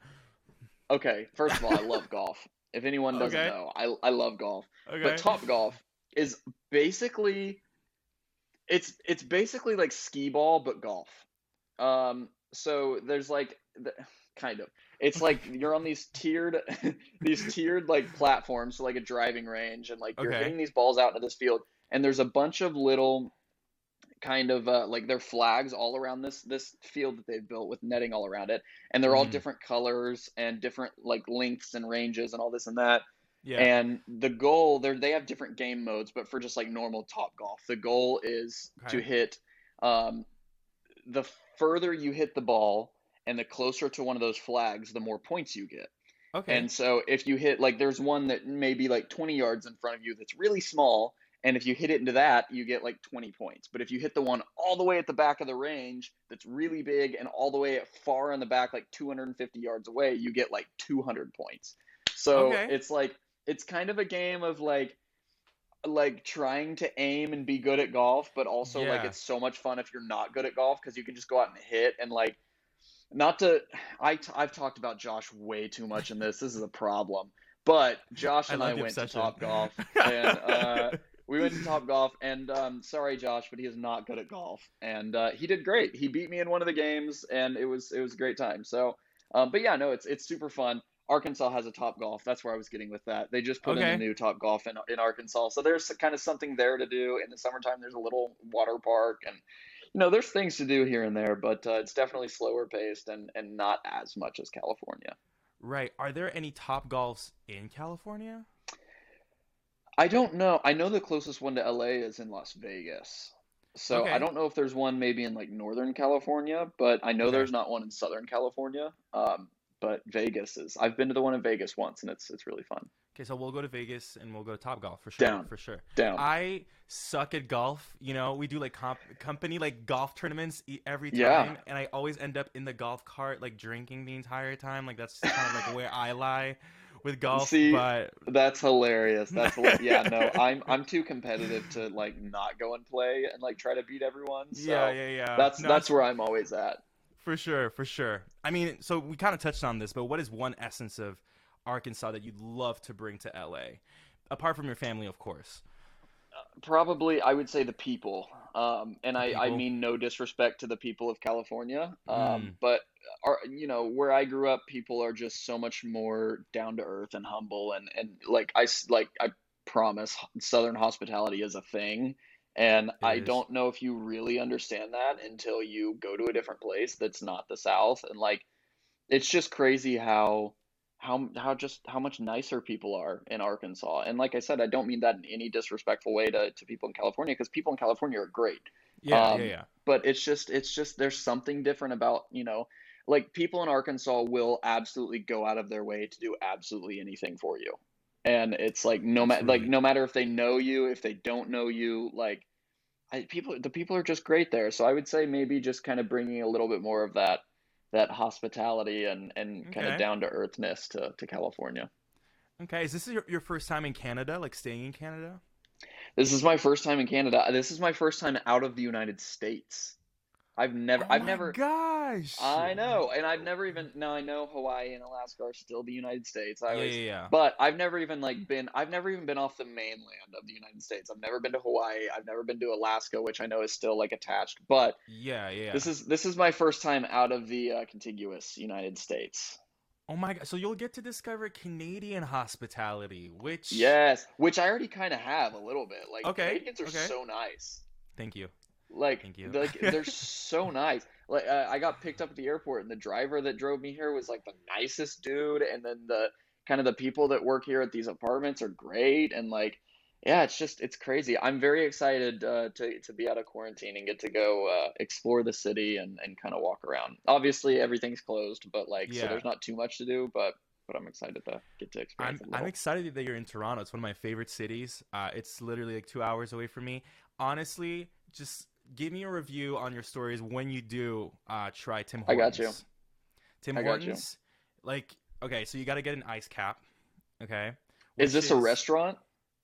okay. First of all, I love golf. If anyone doesn't Okay. know, I I love golf. But Okay. Top Golf is basically it's it's basically like skee ball but golf. Um, so there's like the, kind of. It's like you're on these tiered these tiered like platforms, so like a driving range, and like you're Okay. hitting these balls out into this field, and there's a bunch of little kind of uh, like they're flags all around this this field that they've built with netting all around it, and they're all Hmm. different colors and different like lengths and ranges and all this and that. Yeah. And the goal, they they have different game modes, but for just like normal Top Golf, the goal is to Okay. hit um, the further you hit the ball and the closer to one of those flags, the more points you get. Okay. And so if you hit like there's one that may be like twenty yards in front of you that's really small, and if you hit it into that, you get like twenty points. But if you hit the one all the way at the back of the range that's really big and all the way at far in the back like two hundred fifty yards away, you get like two hundred points. So Okay. it's like it's kind of a game of like like trying to aim and be good at golf, but also like Yeah. it's so much fun if you're not good at golf because you can just go out and hit and like not to I t- I've talked about Josh way too much in this. This is a problem. But Josh I and love I the went to obsession. Top Golf and uh we went to Top Golf and um sorry Josh, but he is not good at golf. And uh he did great. He beat me in one of the games and it was it was a great time. So um but yeah, no, it's it's super fun. Arkansas has a Top Golf. That's where I was getting with that. They just put in a Okay. new Top Golf in in Arkansas. So there's kind of something there to do. In the summertime, there's a little water park and you know, there's things to do here and there, but uh, it's definitely slower paced and and not as much as California. Right. Are there any Top Golfs in California? I don't know. I know the closest one to L A is in Las Vegas. So I Okay. don't know if there's one maybe in like Northern California, but I know Okay. there's not one in Southern California. Um, but Vegas is. I've been to the one in Vegas once, and it's it's really fun. Okay, so we'll go to Vegas and we'll go to Top Golf for sure, Down, for sure. down. I suck at golf. You know, we do like comp company like golf tournaments e- every Yeah. time, and I always end up in the golf cart like drinking the entire time. Like that's kind of like where I lie with golf. See, But that's hilarious. That's hilarious. Yeah, no, I'm I'm too competitive to like not go and play and like try to beat everyone. yeah, So yeah, yeah. that's No, that's it's where I'm always at. for sure, for sure. I mean, so we kind of touched on this, but what is one essence of Arkansas that you'd love to bring to L A? Apart from your family, of course. Probably, I would say the people. Um, and The I, I people. mean no disrespect to the people of California. Um, Mm, but are, you know, where I grew up, people are just so much more down to earth and humble and, and like I, s- like I promise Southern hospitality is a thing. And it I is. don't know if you really understand that until you go to a different place that's not the South. And like, it's just crazy how how how just how much nicer people are in Arkansas. And like I said, I don't mean that in any disrespectful way to, to people in California because people in California are great. Yeah, yeah, Um, yeah. but it's just it's just there's something different about, you know, like people in Arkansas will absolutely go out of their way to do absolutely anything for you. And it's like no matter like Absolutely. no matter if they know you, if they don't know you, like I, people the people are just great there. So I would say maybe just kind of bringing a little bit more of that that hospitality and and kind of Okay. down to earthness to to California. Okay. Is this your, your first time in Canada, like staying in Canada? This is my first time in Canada. This is my first time out of the United States. I've never, Oh I've my never, gosh. I know, and I've never even now I know Hawaii and Alaska are still the United States. I Yeah, always, yeah, yeah. but I've never even like been I've never even been off the mainland of the United States. I've never been to Hawaii. I've never been to Alaska, which I know is still like attached. But Yeah, yeah. this is this is my first time out of the uh, contiguous United States. Oh my god. So you'll get to discover Canadian hospitality, which Yes, which I already kind of have a little bit. Like okay, Canadians are okay. so nice. Thank you. Like, Thank you. like they're so nice. Like, uh, I got picked up at the airport, and the driver that drove me here was like the nicest dude. And then the kind of the people that work here at these apartments are great. And like, yeah, it's just it's crazy. I'm very excited uh, to to be out of quarantine and get to go uh, explore the city and and kind of walk around. Obviously, everything's closed, but like, so Yeah. there's not too much to do. But but I'm excited to get to experience I'm it a I'm little. excited that you're in Toronto. It's one of my favorite cities. Uh, it's literally like two hours away from me. Honestly, just give me a review on your stories when you do uh, try Tim I got you. Hortons. Tim I got you. Hortons, like okay, so you got to get an ice cap, okay, Is which this a is restaurant?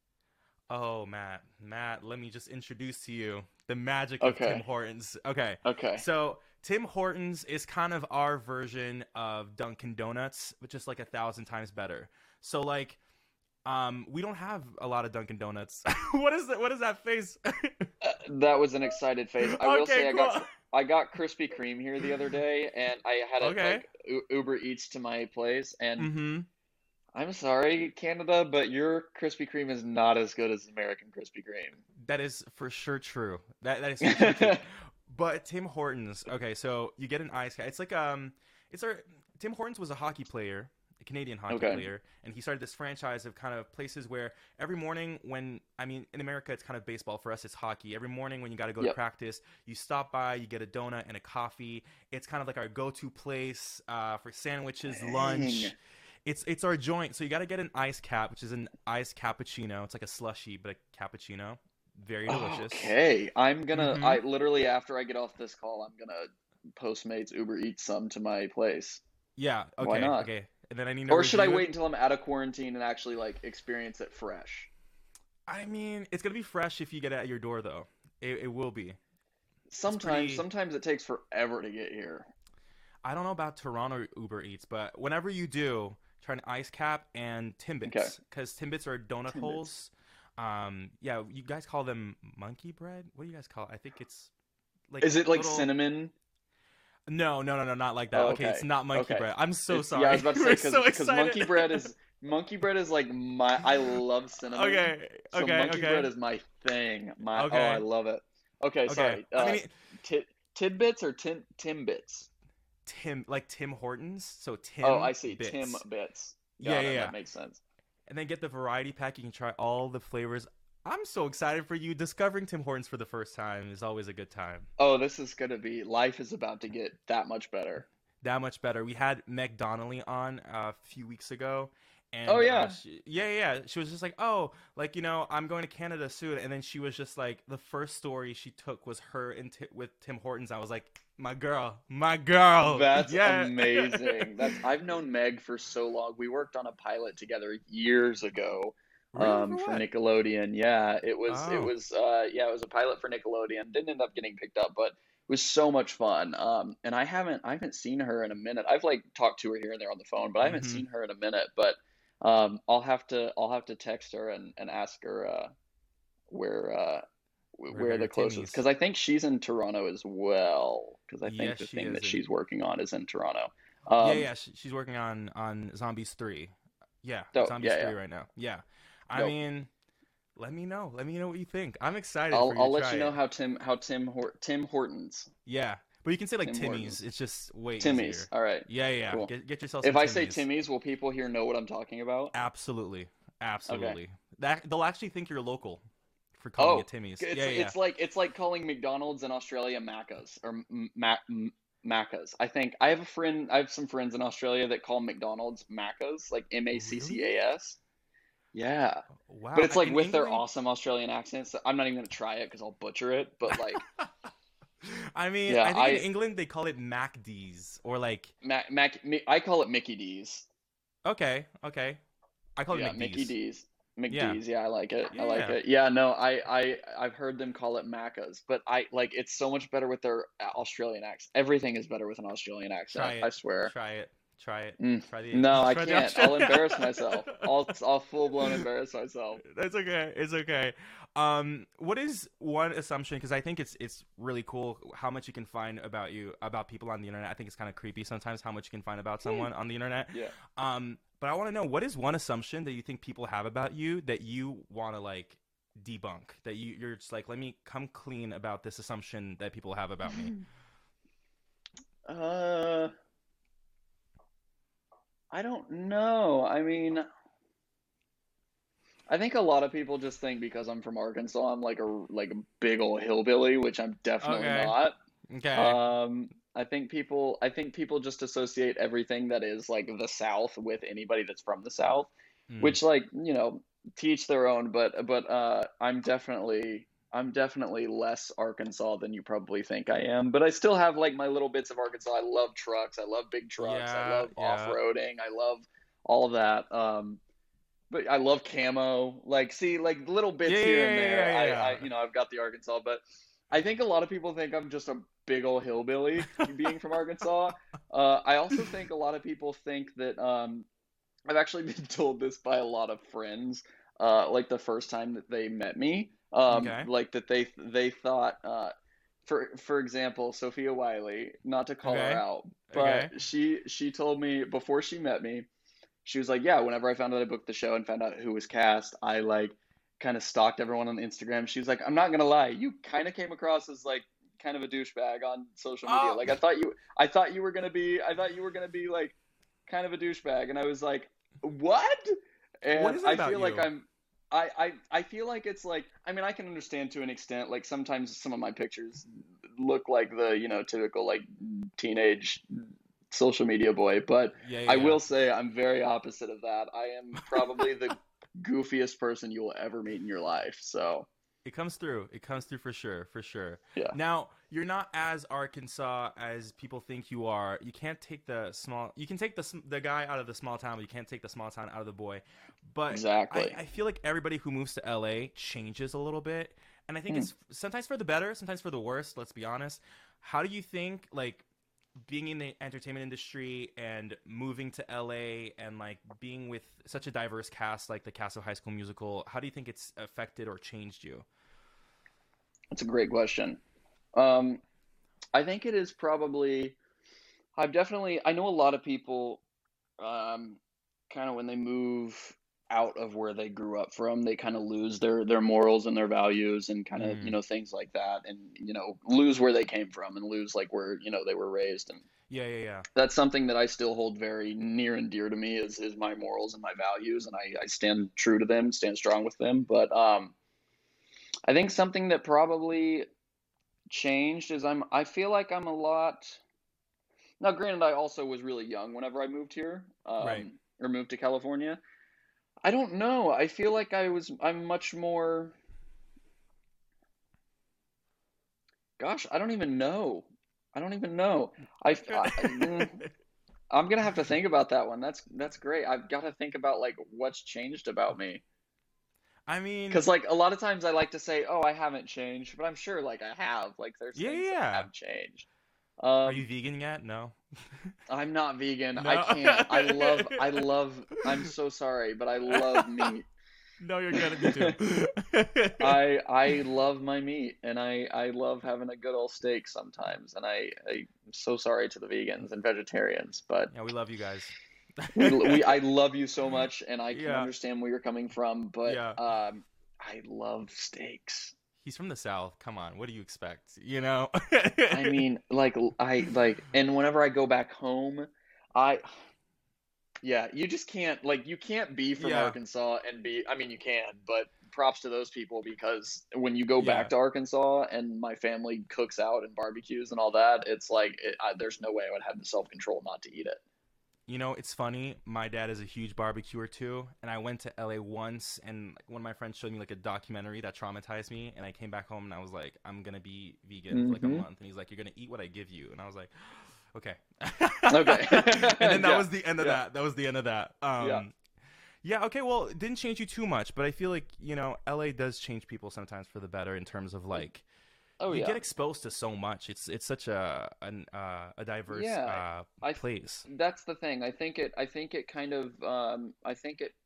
oh Matt, Matt, let me just introduce to you the magic of Tim Okay. Hortons. Okay, Okay. so Tim Hortons is kind of our version of Dunkin' Donuts, but just like a thousand times better. So like Um, we don't have a lot of Dunkin' Donuts. What is that? What is that face? Uh, that was an excited face. I will Okay, say I got cool. I got Krispy Kreme here the other day, and I had it Okay. like U Uber Eats to my place. And Mm-hmm. I'm sorry, Canada, but your Krispy Kreme is not as good as American Krispy That is for sure true. That that is for sure true. Kreme. But Tim Hortons. Okay, so you get an ice. It's like um, it's our Tim Hortons was a hockey player, a Canadian hockey Okay. player, and he started this franchise of kind of places where every morning when I mean in America it's kind of baseball, for us it's hockey. Every morning when you got to go to Yep. practice, you stop by, you get a donut and a coffee. It's kind of like our go-to place uh, for sandwiches, Dang. lunch. It's it's our joint. So you got to get an ice cap, which is an iced cappuccino. It's like a slushy, but a cappuccino. Very delicious. Okay. I'm gonna Mm-hmm. I literally after I get off this call, I'm gonna Postmates Uber Eats some to my place. Yeah. Why Okay. not? Okay. And then I need to Or should I review it. wait until I'm out of quarantine and actually like experience it fresh? I mean, it's gonna be fresh if you get it at your door, though. It, it will be. It's Sometimes pretty. sometimes it takes forever to get here. I don't know about Toronto Uber Eats, but whenever you do, try an ice cap and Okay. Timbits, because Timbits are donut Timbits. holes. Um, yeah, you guys call them monkey bread. What do you guys call it? I think it's like Is it like little. cinnamon? No, no, no, no, not like that. Oh, Okay, it's okay. not monkey Okay. bread. I'm so It's yeah, I was sorry. about to say We're because so because excited. monkey bread is monkey bread is like my I love cinnamon. Okay, So okay, monkey bread okay, is my thing. My oh, I okay, love it. Okay, okay. sorry. I Uh, mean, tid tidbits or tin timbits? Tim, like Tim Hortons, so Oh, Tim I see. Tim Bits. bits. Yeah, Got yeah, it. yeah. That makes sense. And then get the variety pack. You can try all the flavors. I'm so excited for you. Discovering Tim Hortons for the first time is always a good time. Oh, this is gonna be life is about to get that much better. That much better. We had Meg Donnelly on uh, a few weeks ago, Oh and uh, yeah. she, yeah, yeah, yeah. She was just like, "Oh, like you know, I'm going to Canada soon." And then she was just like, the first story she took was her in t- with Tim Hortons. I was like, "My girl, my girl, That's yeah." amazing. That's I've known Meg for so long. We worked on a pilot together years ago, Really? um, For for what? Nickelodeon. Yeah, it was it Oh, was uh yeah, it was a pilot for Nickelodeon. Didn't end up getting picked up, but it was so much fun. Um, and I haven't I haven't seen her in a minute. I've like talked to her here and there on the phone, but I haven't mm-hmm. seen her in a minute. But um, I'll have to I'll have to text her and and ask her uh where uh wh- Where are where the your closest Timmies? because I think she's in Toronto as well because I think Yes, the she thing is. that And she's working on is in Toronto. yeah, Um, yeah, she, she's working on on Zombies three. Yeah, dope. Zombies Yeah, three yeah. right now. Yeah, I Dope. mean, let me know. Let me know what you think. I'm excited I'll for you I'll to let try you know it. how Tim how Tim Hort Tim Hortons. Yeah, but you can say like Tim Timmy's. Hortons. It's just way Timmy's. easier. All right. Yeah, yeah, yeah. Cool. Get get yourself If some I say Timmy's. Timmy's, will people here know what I'm talking about? Absolutely, Okay. absolutely. That they'll actually think you're local for calling it Oh, Timmy's. it's Yeah, yeah, it's like it's like calling McDonald's in Australia Macca's or M- Mac M- Macca's. I think I have a friend. I have some friends in Australia that call McDonald's Macca's, like M A yeah. C C Really? A S. Yeah. But Wow. it's I- like In with their England, awesome Australian accents. I'm not even gonna try it because I'll butcher it. But like, I mean, yeah, I think in I England they call it MacD's or like Mac Mac Mi- I call it Mickey D's. okay, okay. I call it Yeah, Mickey McD's. D's. Yeah. McDee's, yeah, I like it. I like Yeah. it. Yeah, no, I I I've heard them call it Macca's, but I like it's so much better with their Australian accent. Everything is better with an Australian Try accent, I it. swear. Try it. Try it. Mm. Try the No, I try the can't. I'll Australia. embarrass myself. I'll I'll full blown embarrass myself. That's okay. It's okay. Um, what is one assumption? Because I think it's it's really cool how much you can find about you about people on the internet. I think it's kind of creepy sometimes how much you can find about someone on the internet. Yeah. Um, but I want to know, what is one assumption that you think people have about you that you want to like debunk? That you you're just like, let me come clean about this assumption that people have about me. Uh, I don't know. I mean, I think a lot of people just think because I'm from Arkansas, I'm like a like a big old hillbilly, which I'm definitely Okay. not. Okay. Um, I think people I think people just associate everything that is like the South with anybody that's from the South, Mm. which like, you know, teach their own, but but uh I'm definitely I'm definitely less Arkansas than you probably think I am, but I still have like my little bits of Arkansas. I love trucks. I love big trucks. I Yeah. love Yeah. off-roading. I love all of that. Um, but I love camo. Like, see, like little Yeah. bits Yeah. here and Yeah. there. Yeah. I, I, Yeah. you know, I've got the Arkansas, but I think a lot of people think I'm just a big old hillbilly being from Arkansas. Uh, I also think a lot of people think that um, I've actually been told this by a lot of friends. Uh, like the first time that they met me, um, Okay. like that they they thought, uh, for for example, Sophia Wiley, not to call her Okay. out, but Okay. she she told me before she met me, she was like, yeah, whenever I found out I booked the show and found out who was cast, I like kind of stalked everyone on Instagram. She was like, I'm not gonna lie, you kind of came across as like kind of a douchebag on social media. Oh, Like I thought you, I thought you were gonna be, I thought you were gonna be like kind of a douchebag, and I was like, what? what And is it I about feel like you? I'm. I, I, I feel like it's like I mean I can understand to an extent like sometimes some of my pictures look like the you know typical like teenage social media boy, but Yeah. Yeah. I Yeah. will say I'm very opposite of that. I am probably the goofiest person you will ever meet in your life. So, It comes through. It comes through for sure, for sure. yeah, Now, you're not as Arkansas as people think you are. You can't take the small. You can take the sm- the guy out of the small town, but you can't take the small town out of the boy. But I, exactly. I feel like everybody who moves to L A changes a little bit, and I think Hmm. it's sometimes for the better, sometimes for the worse. Let's be honest. How do you think like being in the entertainment industry and moving to L A and like being with such a diverse cast like the cast of High School Musical, how do you think it's affected or changed you? That's a great question. Um, I think it is probably I've definitely I know a lot of people um, kind of when they move out of where they grew up from, they kind of lose their their morals and their values and kind of, you Mm. know, things like that and, you know, lose where they came from and lose like where, you know, they were raised. And Yeah, yeah, yeah. that's something that I still hold very near and dear to me is is my morals and my values and I, I stand true to them, stand strong with them. But um I think something that probably changed is I'm I feel like I'm a lot now granted I also was really young whenever I moved here, Right. um or moved to California. I don't know. I feel like I was I'm much more gosh, I don't even know. I don't even know. I, Good. I mm, I'm gonna have to think about that one. That's that's great. I've got to think about like what's changed about me. I mean, Because like a lot of times I like to say, "Oh, I haven't changed," but I'm sure like I have. Like there's yeah, things yeah, that yeah. have changed. Are you Um, vegan yet? No. I'm not vegan. I No. can't. I love I love I'm so sorry, but I love meat. No, you're good. Me too. I I love my meat and I I love having a good old steak sometimes and I I'm so sorry to the vegans and vegetarians but Yeah, we love you guys. we we I love you so much and I can Yeah, understand where you're coming from but yeah. um I love steaks. He's from the South. Come on. What do you expect? You know? I mean like I like and whenever I go back home I yeah, you just can't like you can't be from Yeah, Arkansas and be I mean you can, but props to those people because when you go back yeah. to Arkansas and my family cooks out and barbecues and all that, it's like it, I, there's no way I would have the self-control not to eat it. You know, it's funny. My dad is a huge barbecuer too, and I went to L A once, and like, one of my friends showed me like a documentary that traumatized me, and I came back home and I was like, I'm gonna be vegan for like a Hmm. month, and he's like, you're gonna eat what I give you, and I was like, okay. Okay. And then that Yeah. was the end of Yeah. that. That was the end of that. Yeah. Um, Yeah, okay, well, it didn't change you too much, but I feel like, you know, L A does change people sometimes for the better in terms of like Oh you get yeah. exposed to so much. It's it's such a an, uh, a diverse Yeah. uh I th- place. that's the thing. I think it I think it kind of um I think it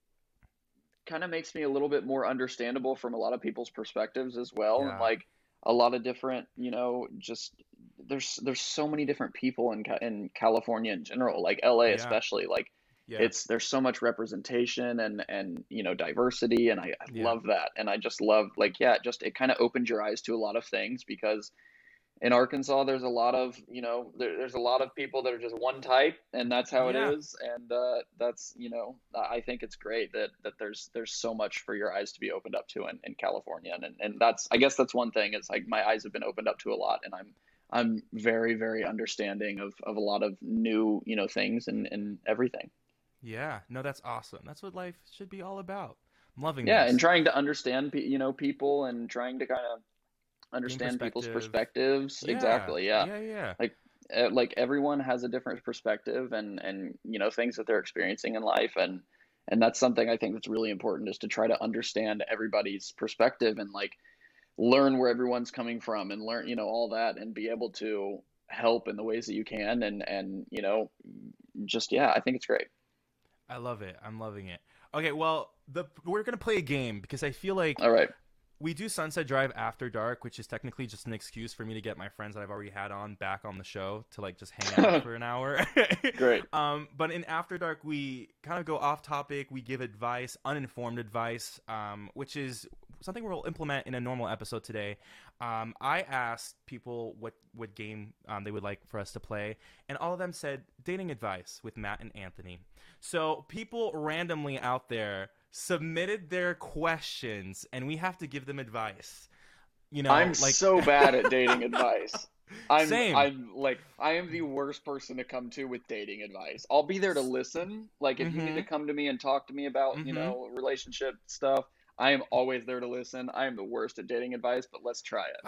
kind of makes me a little bit more understandable from a lot of people's perspectives as well. And Yeah. like a lot of different, you know, just there's there's so many different people in Ca- in California in general, like L A Yeah. especially. Like Yeah. it's there's so much representation and and you know diversity, and I, I Yeah. love that. And I just love like yeah, it just it kind of opens your eyes to a lot of things because in Arkansas, there's a lot of, you know, there, there's a lot of people that are just one type, and that's how it Yeah. is. And uh, that's, you know, I think it's great that that there's there's so much for your eyes to be opened up to in, in California, and and that's I guess that's one thing. It's like my eyes have been opened up to a lot, and I'm I'm very very understanding of of a lot of new, you know, things and and everything. Yeah. No, that's awesome. That's what life should be all about. I'm loving Yeah, and this. trying to understand, pe- you know, people and trying to kind of Gain understand people's perspective. perspectives. Yeah. Exactly, yeah. Yeah, yeah. Like uh, like everyone has a different perspective and and you know things that they're experiencing in life, and and that's something I think that's really important, is to try to understand everybody's perspective and like learn where everyone's coming from and learn, you know, all that, and be able to help in the ways that you can, and and you know just yeah, I think it's great. I love it. I'm loving it. Okay, well, the we're going to play a game because I feel like All right. we do Sunset Drive after dark, which is technically just an excuse for me to get my friends that I've already had on back on the show to like just hang out for an hour. Great. um, but in After Dark, we kind of go off topic. We give advice, uninformed advice, um, which is something we'll implement in a normal episode today. Um, I asked people what what game um, they would like for us to play, and all of them said dating advice with Matt and Anthony. So people randomly out there submitted their questions and we have to give them advice. You I'm know, like so bad at dating advice. I'm same. I'm like I am the worst person to come to with dating advice. I'll be there to listen. Like if you need to Mhm. come to me and talk to me about, you Mhm. know, relationship stuff, I am always there to listen. I am the worst at dating advice, but let's try it.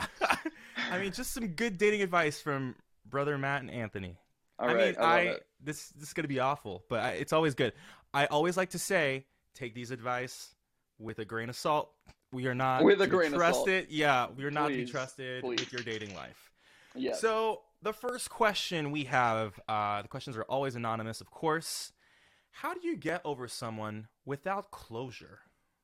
I mean, just some good dating advice from brother Matt and Anthony. All I right, mean, I love I it. this this is going to be awful, but I, it's always good. I always like to say take these advice with a grain of salt. We are not With a to be grain of salt. trusted. Yeah, we are not to be Please. trusted with your Please. dating life. Yes. So the first question we have, uh, the questions are always anonymous, of course. How do you get over someone without closure?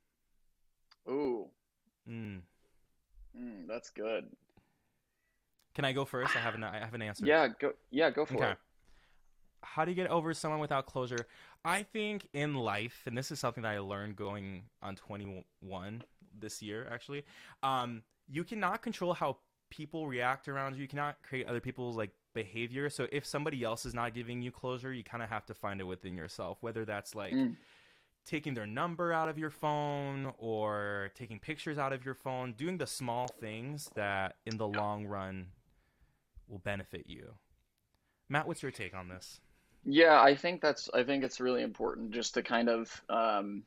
Ooh. Mm. Mm, that's good. Can I go first? I have an I have an answer. Yeah, go yeah, go for Okay. it. How do you get over someone without closure? I think in life, and this is something that I learned going on twenty-one this year, actually. Um, you cannot control how people react around you. You cannot create other people's like behavior. So if somebody else is not giving you closure, you kind of have to find it within yourself. Whether that's like Mm. taking their number out of your phone or taking pictures out of your phone, doing the small things that in the long run will benefit you. Matt, what's your take on this? Yeah, I think that's I think it's really important just to kind of um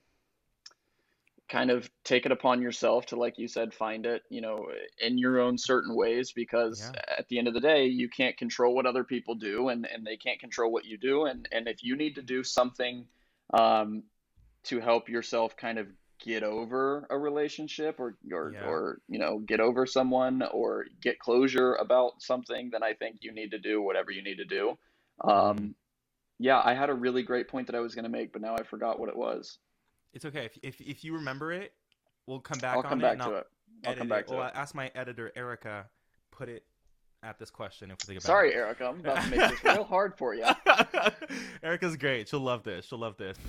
kind of take it upon yourself to, like you said, find it, you know, in your own certain ways, because Yeah. at the end of the day, you can't control what other people do, and, and they can't control what you do. And, and if you need to do something um, to help yourself kind of get over a relationship, or, or, Yeah. or, you know, get over someone or get closure about something, then I think you need to do whatever you need to do. Mm. Um, yeah, I had a really great point that I was going to make, but now I forgot what it was. It's okay. If, if if you remember it, we'll come I'll back come on it back and to I'll it. I'll come edit it. back Well, to it. I'll ask my editor, Erica, put it at this question if we think about Sorry, Erica, I'm about to make this it. real hard for you. Erica's great. She'll love this. She'll love this.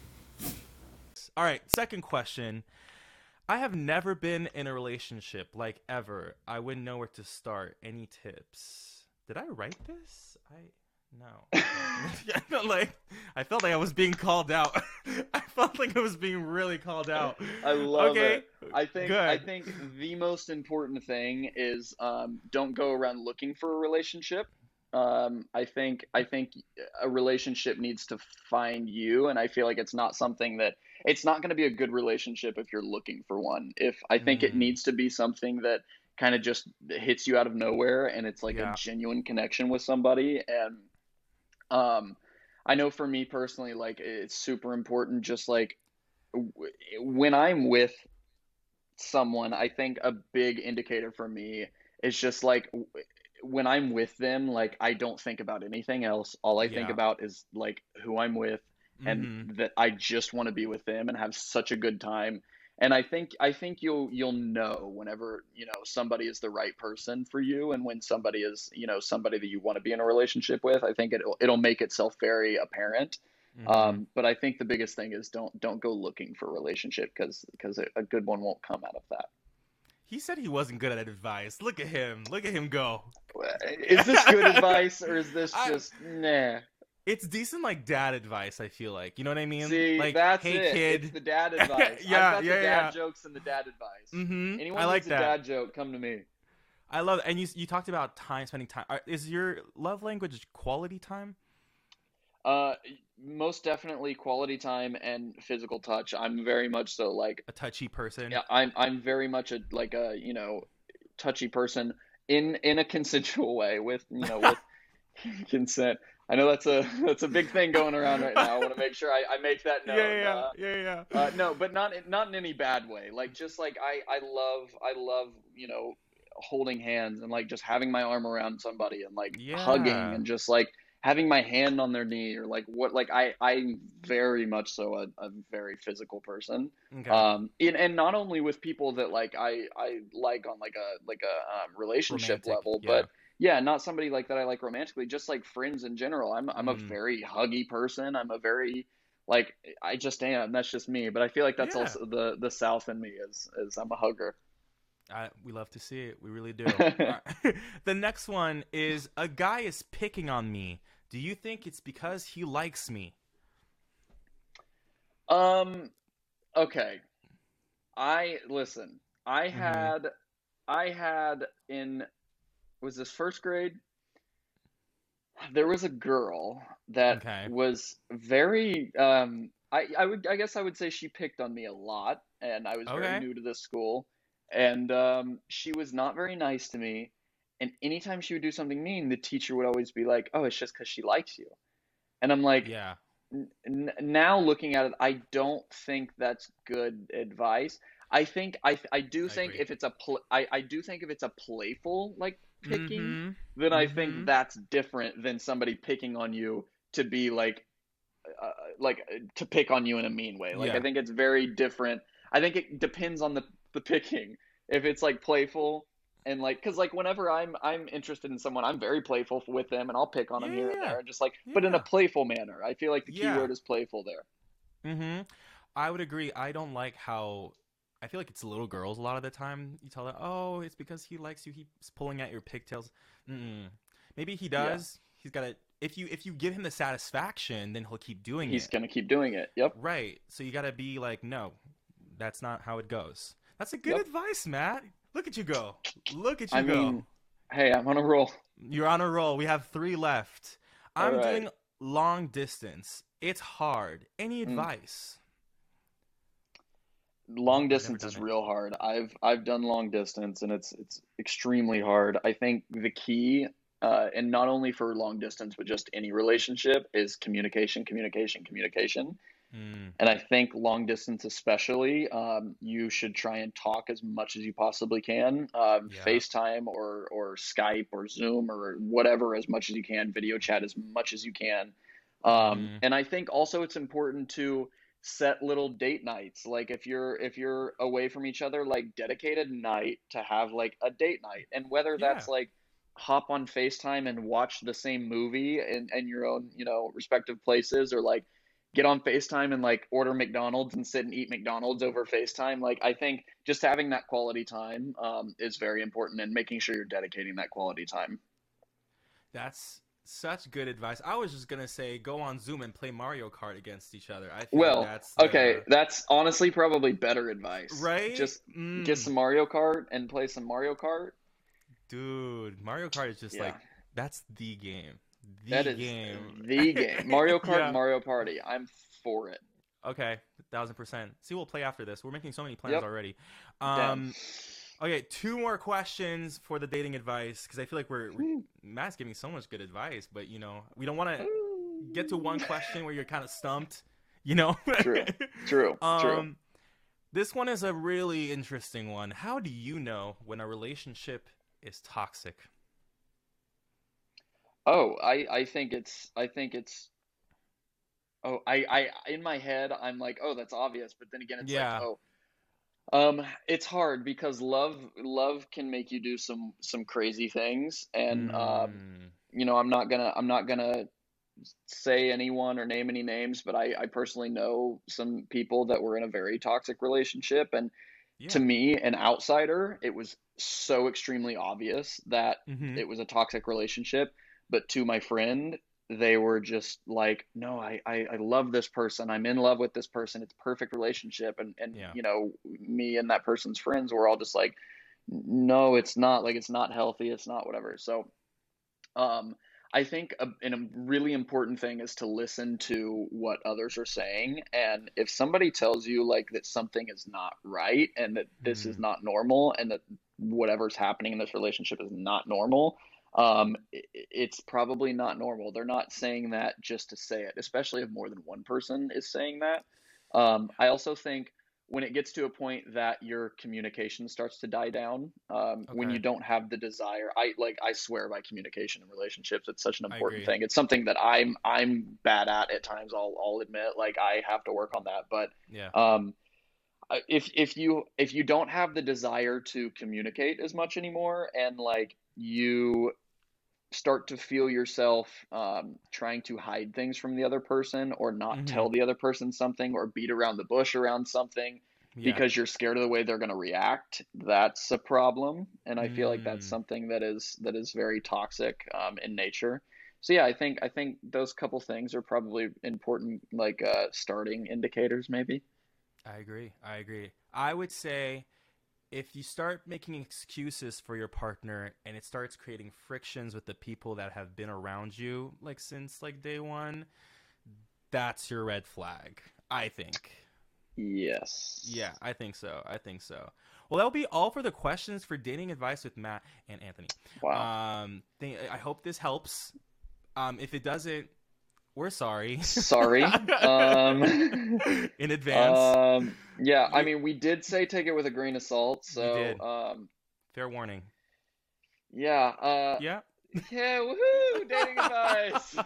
All right, second question. I have never been in a relationship, like ever. I wouldn't know where to start. Any tips? Did I write this? I no. Okay. Yeah, like I felt like I was being called out. I felt like I was being really called out. I love Okay, it. I think I good. think the most important thing is um, don't go around looking for a relationship. Um, I think I think a relationship needs to find you, and I feel like it's not something that it's not going to be a good relationship if you're looking for one. If I think it Mm, needs to be something that kind of just hits you out of nowhere, and it's like a yeah. genuine connection with somebody. And um, I know for me personally, like it's super important, just like w- when I'm with someone, I think a big indicator for me is just like w- when I'm with them, like I don't think about anything else. All I think Yeah. about is like who I'm with and Mm-hmm. that I just want to be with them and have such a good time. And I think I think you'll you'll know whenever, you know, somebody is the right person for you and when somebody is, you know, somebody that you want to be in a relationship with. I think it'll it'll make itself very apparent. Mm-hmm. Um, but I think the biggest thing is don't don't go looking for a relationship because because a, a good one won't come out of that. He said he wasn't good at advice. Look at him. Look at him go. Is this good advice or is this I, just nah? it's decent like dad advice, I feel like. You know what I mean? See, Like, that's hey it. It's kid. the dad advice. I've Yeah, got the yeah, dad yeah. jokes and the dad advice. Mm-hmm. I Anyone like needs a that. dad joke, come to me. I love it. And you you talked about time spending time. Are- Is your love language quality time? Uh, Most definitely quality time and physical touch. I'm very much so like, A touchy person? yeah, I'm I'm very much a like a, you know, touchy person in in a consensual way with, you know, with consent. I know that's a that's a big thing going around right now. I want to make sure I, I make that Yeah, known. yeah, Uh, yeah, uh, yeah. no, but not in- not in any bad way. Like just like I I love I love, you know, holding hands and like just having my arm around somebody and like hugging Yeah. and just like having my hand on their knee or like what like I I'm very much so a, a very physical person. Okay. Um, and, and not only with people that like I I like on like a like a um, relationship Romantic. level, Yeah. but yeah, not somebody like that I like romantically, just like friends in general. I'm I'm a Mm. very huggy person. I'm a very like I just am. That's just me. But I feel like that's Yeah. also the the South in me is is I'm a hugger. I, we love to see it. We really do. All right. The next one is a guy is picking on me. Do you think it's because he likes me? um. Okay. I listen. I Mm-hmm. had I had in was this first grade? There was a girl that Okay. was very um I I would I guess I would say she picked on me a lot and I was very Okay. new to this school and um she was not very nice to me and anytime she would do something mean the teacher would always be like, "Oh, it's just 'cause she likes you." And I'm like, Yeah. n- now looking at it, I don't think that's good advice. I think I I do I think agree. if it's a pl I I do think if it's a playful like picking, Mm-hmm. then I think Mm-hmm. that's different than somebody picking on you to be like uh, like uh, to pick on you in a mean way. Like I Yeah. think it's very different. I think it depends on the the picking. If it's like playful and like cuz like whenever I'm I'm interested in someone, I'm very playful with them and I'll pick on them Yeah. here and Yeah. there and just like but in a Yeah. playful manner. I feel like the key Yeah. word is playful there. Mm-hmm. I would agree. I don't like how I feel like it's little girls a lot of the time. You tell them, "Oh, it's because he likes you. He's pulling at your pigtails." Mm-mm. Maybe he Yeah. does. He's got to. If you if you give him the satisfaction, then he'll keep doing He's it. going to keep doing it. Yep. Right. So you got to be like, "No, that's not how it goes." That's a good Yep. advice, Matt. Look at you go. Look at I you go. mean, hey, I'm on a roll. You're on a roll. We have three left. All I'm right. doing long distance. It's hard. Any Mm. advice? Long I've never distance done is it. real hard. I've I've done long distance and it's it's extremely hard. I think the key uh, and not only for long distance but just any relationship is communication, communication, communication. Mm, And I think long distance especially, um, you should try and talk as much as you possibly can, um, yeah. FaceTime or or Skype or Zoom or whatever as much as you can, video chat as much as you can. Um, Mm-hmm. and I think also it's important to set little date nights. Like if you're if you're away from each other, like dedicated night to have like a date night. And whether Yeah. that's like hop on FaceTime and watch the same movie in, in your own, you know, respective places or like get on FaceTime and like order McDonald's and sit and eat McDonald's over FaceTime. Like I think just having that quality time um, is very important and making sure you're dedicating that quality time. That's such good advice. I was just gonna say go on Zoom and play Mario Kart against each other. I feel like Well, that's okay, the that's honestly probably better advice. right. Just get Mm, some Mario Kart and play some Mario Kart. dude, Mario Kart is just Yeah, like that's the game. that The is game. the game. Mario Kart and Yeah. Mario Party. I'm for it. Okay, thousand percent. See, we'll play after this. We're making so many plans Yep, already. down. Um, okay, two more questions for the dating advice because I feel like we're, we're Matt's giving so much good advice, but you know we don't want to get to one question where you're kind of stumped. you know? True, true, um, true. This one is a really interesting one. How do you know when a relationship is toxic? Oh, I I think it's I think it's oh I I in my head I'm like, oh, that's obvious, but then again it's like, Yeah. oh, um it's hard because love love can make you do some some crazy things, and um Mm, you know, I'm not gonna I'm not gonna say anyone or name any names, but I I personally know some people that were in a very toxic relationship, and to yeah. me, an outsider, it was so extremely obvious that Mm-hmm. it was a toxic relationship. But to my friend, they were just like, no, I, I, I love this person. I'm in love with this person. It's a perfect relationship. And, and, Yeah. you know, me and that person's friends were all just like, no, it's not, like, it's not healthy. It's not whatever. So, um, I think a, and a really important thing is to listen to what others are saying. And if somebody tells you like that something is not right and that this is Mm, not normal and that whatever's happening in this relationship is not normal, um, i- it's probably not normal. They're not saying that just to say it, especially if more than one person is saying that. Um, I also think when it gets to a point that your communication starts to die down, um, when okay. you don't have the desire, I like I swear by communication in relationships. It's such an I important agree. thing. It's something that I'm I'm bad at at times. I'll I'll admit, like, I have to work on that. But Yeah. um, if if you if you don't have the desire to communicate as much anymore, and like you start to feel yourself um, trying to hide things from the other person, or not Mm-hmm. tell the other person something, or beat around the bush around something Yeah. because you're scared of the way they're going to react, that's a problem. And I feel like that's Mm, something that is that is very toxic um, in nature. So yeah, I think I think those couple things are probably important, like uh, starting indicators, maybe. I agree. I agree. I would say if you start making excuses for your partner and it starts creating frictions with the people that have been around you like since like day one, that's your red flag, I think. Yeah, Yes. I think so. I think so. Well, that'll be all for the questions for dating advice with Matt and Anthony. Wow. Um, th- I hope this helps. Um, if it doesn't, we're sorry Sorry. Um, in advance. Um, yeah, I You, mean, we did say take it with a grain of salt, we so did. um, Fair warning. yeah, uh, Yeah. yeah, woohoo, dating advice.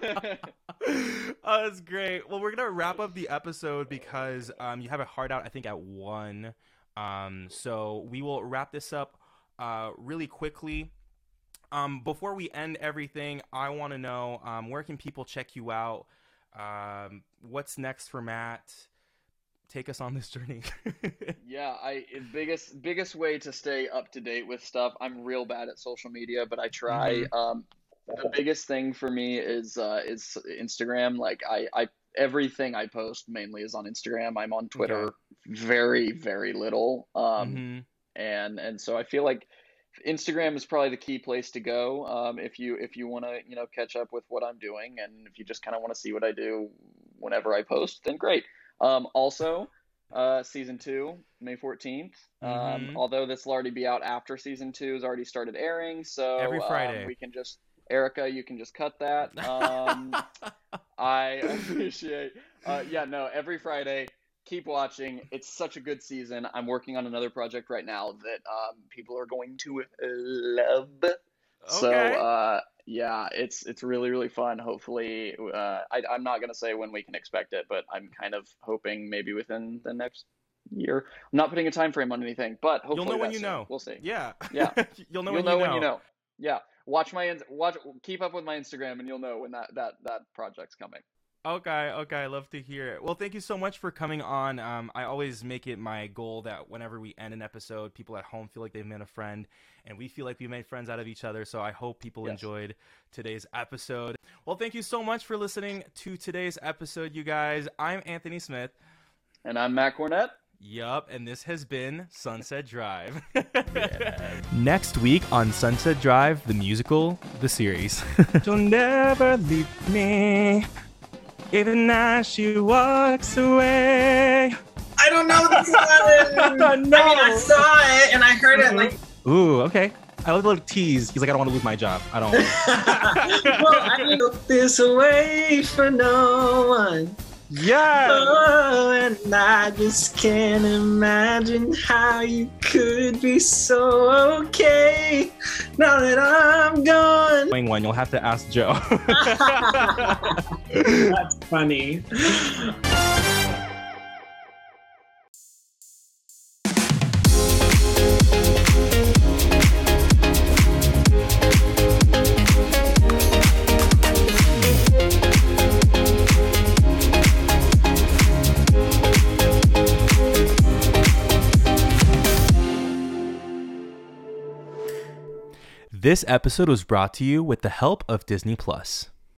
Oh, that's great. Well, we're gonna wrap up the episode because um, you have a hard out, I think, at one. Um, so we will wrap this up uh, really quickly. Um, before we end everything, I want to know um, where can people check you out? Um, what's next for Matt? Take us on this journey. Yeah, I biggest biggest way to stay up to date with stuff. I'm real bad at social media, but I try. Mm-hmm. Um, the biggest thing for me is uh, is Instagram. Like I, I everything I post mainly is on Instagram. I'm on Okay. Twitter very, very little. Um, Mm-hmm. and and so I feel like Instagram is probably the key place to go, um, if you if you want to, you know, catch up with what I'm doing, and if you just kind of want to see what I do whenever I post, then great. Um, also, uh, season two, May fourteenth. Um, Mm-hmm. although this will already be out after season two has already started airing, so Every um, Friday. we can just, Erica, you can just cut that. Um, I appreciate. Uh, yeah, no, every Friday. Keep watching. It's such a good season. I'm working on another project right now that um, people are going to love. So Okay. uh, yeah, it's it's really really fun. Hopefully, uh, I, I'm not gonna say when we can expect it, but I'm kind of hoping maybe within the next year. I'm not putting a time frame on anything, but You'll know hopefully when that you soon. know. We'll see. Yeah. Yeah, You'll know you'll when you know when you know. know. Yeah, watch my watch. Keep up with my Instagram, and you'll know when that that that project's coming. Okay, okay, I love to hear it. Well, thank you so much for coming on. Um, I always make it my goal that whenever we end an episode, people at home feel like they've made a friend, and we feel like we made friends out of each other. So I hope people Yes. enjoyed today's episode. Well, thank you so much for listening to today's episode, you guys. I'm Anthony Smith. And I'm Matt Cornett. Yup, and this has been Sunset Drive. Yes. Next week on Sunset Drive, the musical, the series. She'll never leave me. Even as she walks away. I don't know this one. No. I mean, I saw it and I heard it like. Ooh, okay. I love the little tease. He's like, I don't want to lose my job. I don't. Well, I mean, this away for no one. Yes. Oh, and I just can't imagine how you could be so okay now that I'm gone. Playing one, you'll have to ask Joe. That's funny. This episode was brought to you with the help of Disney Plus.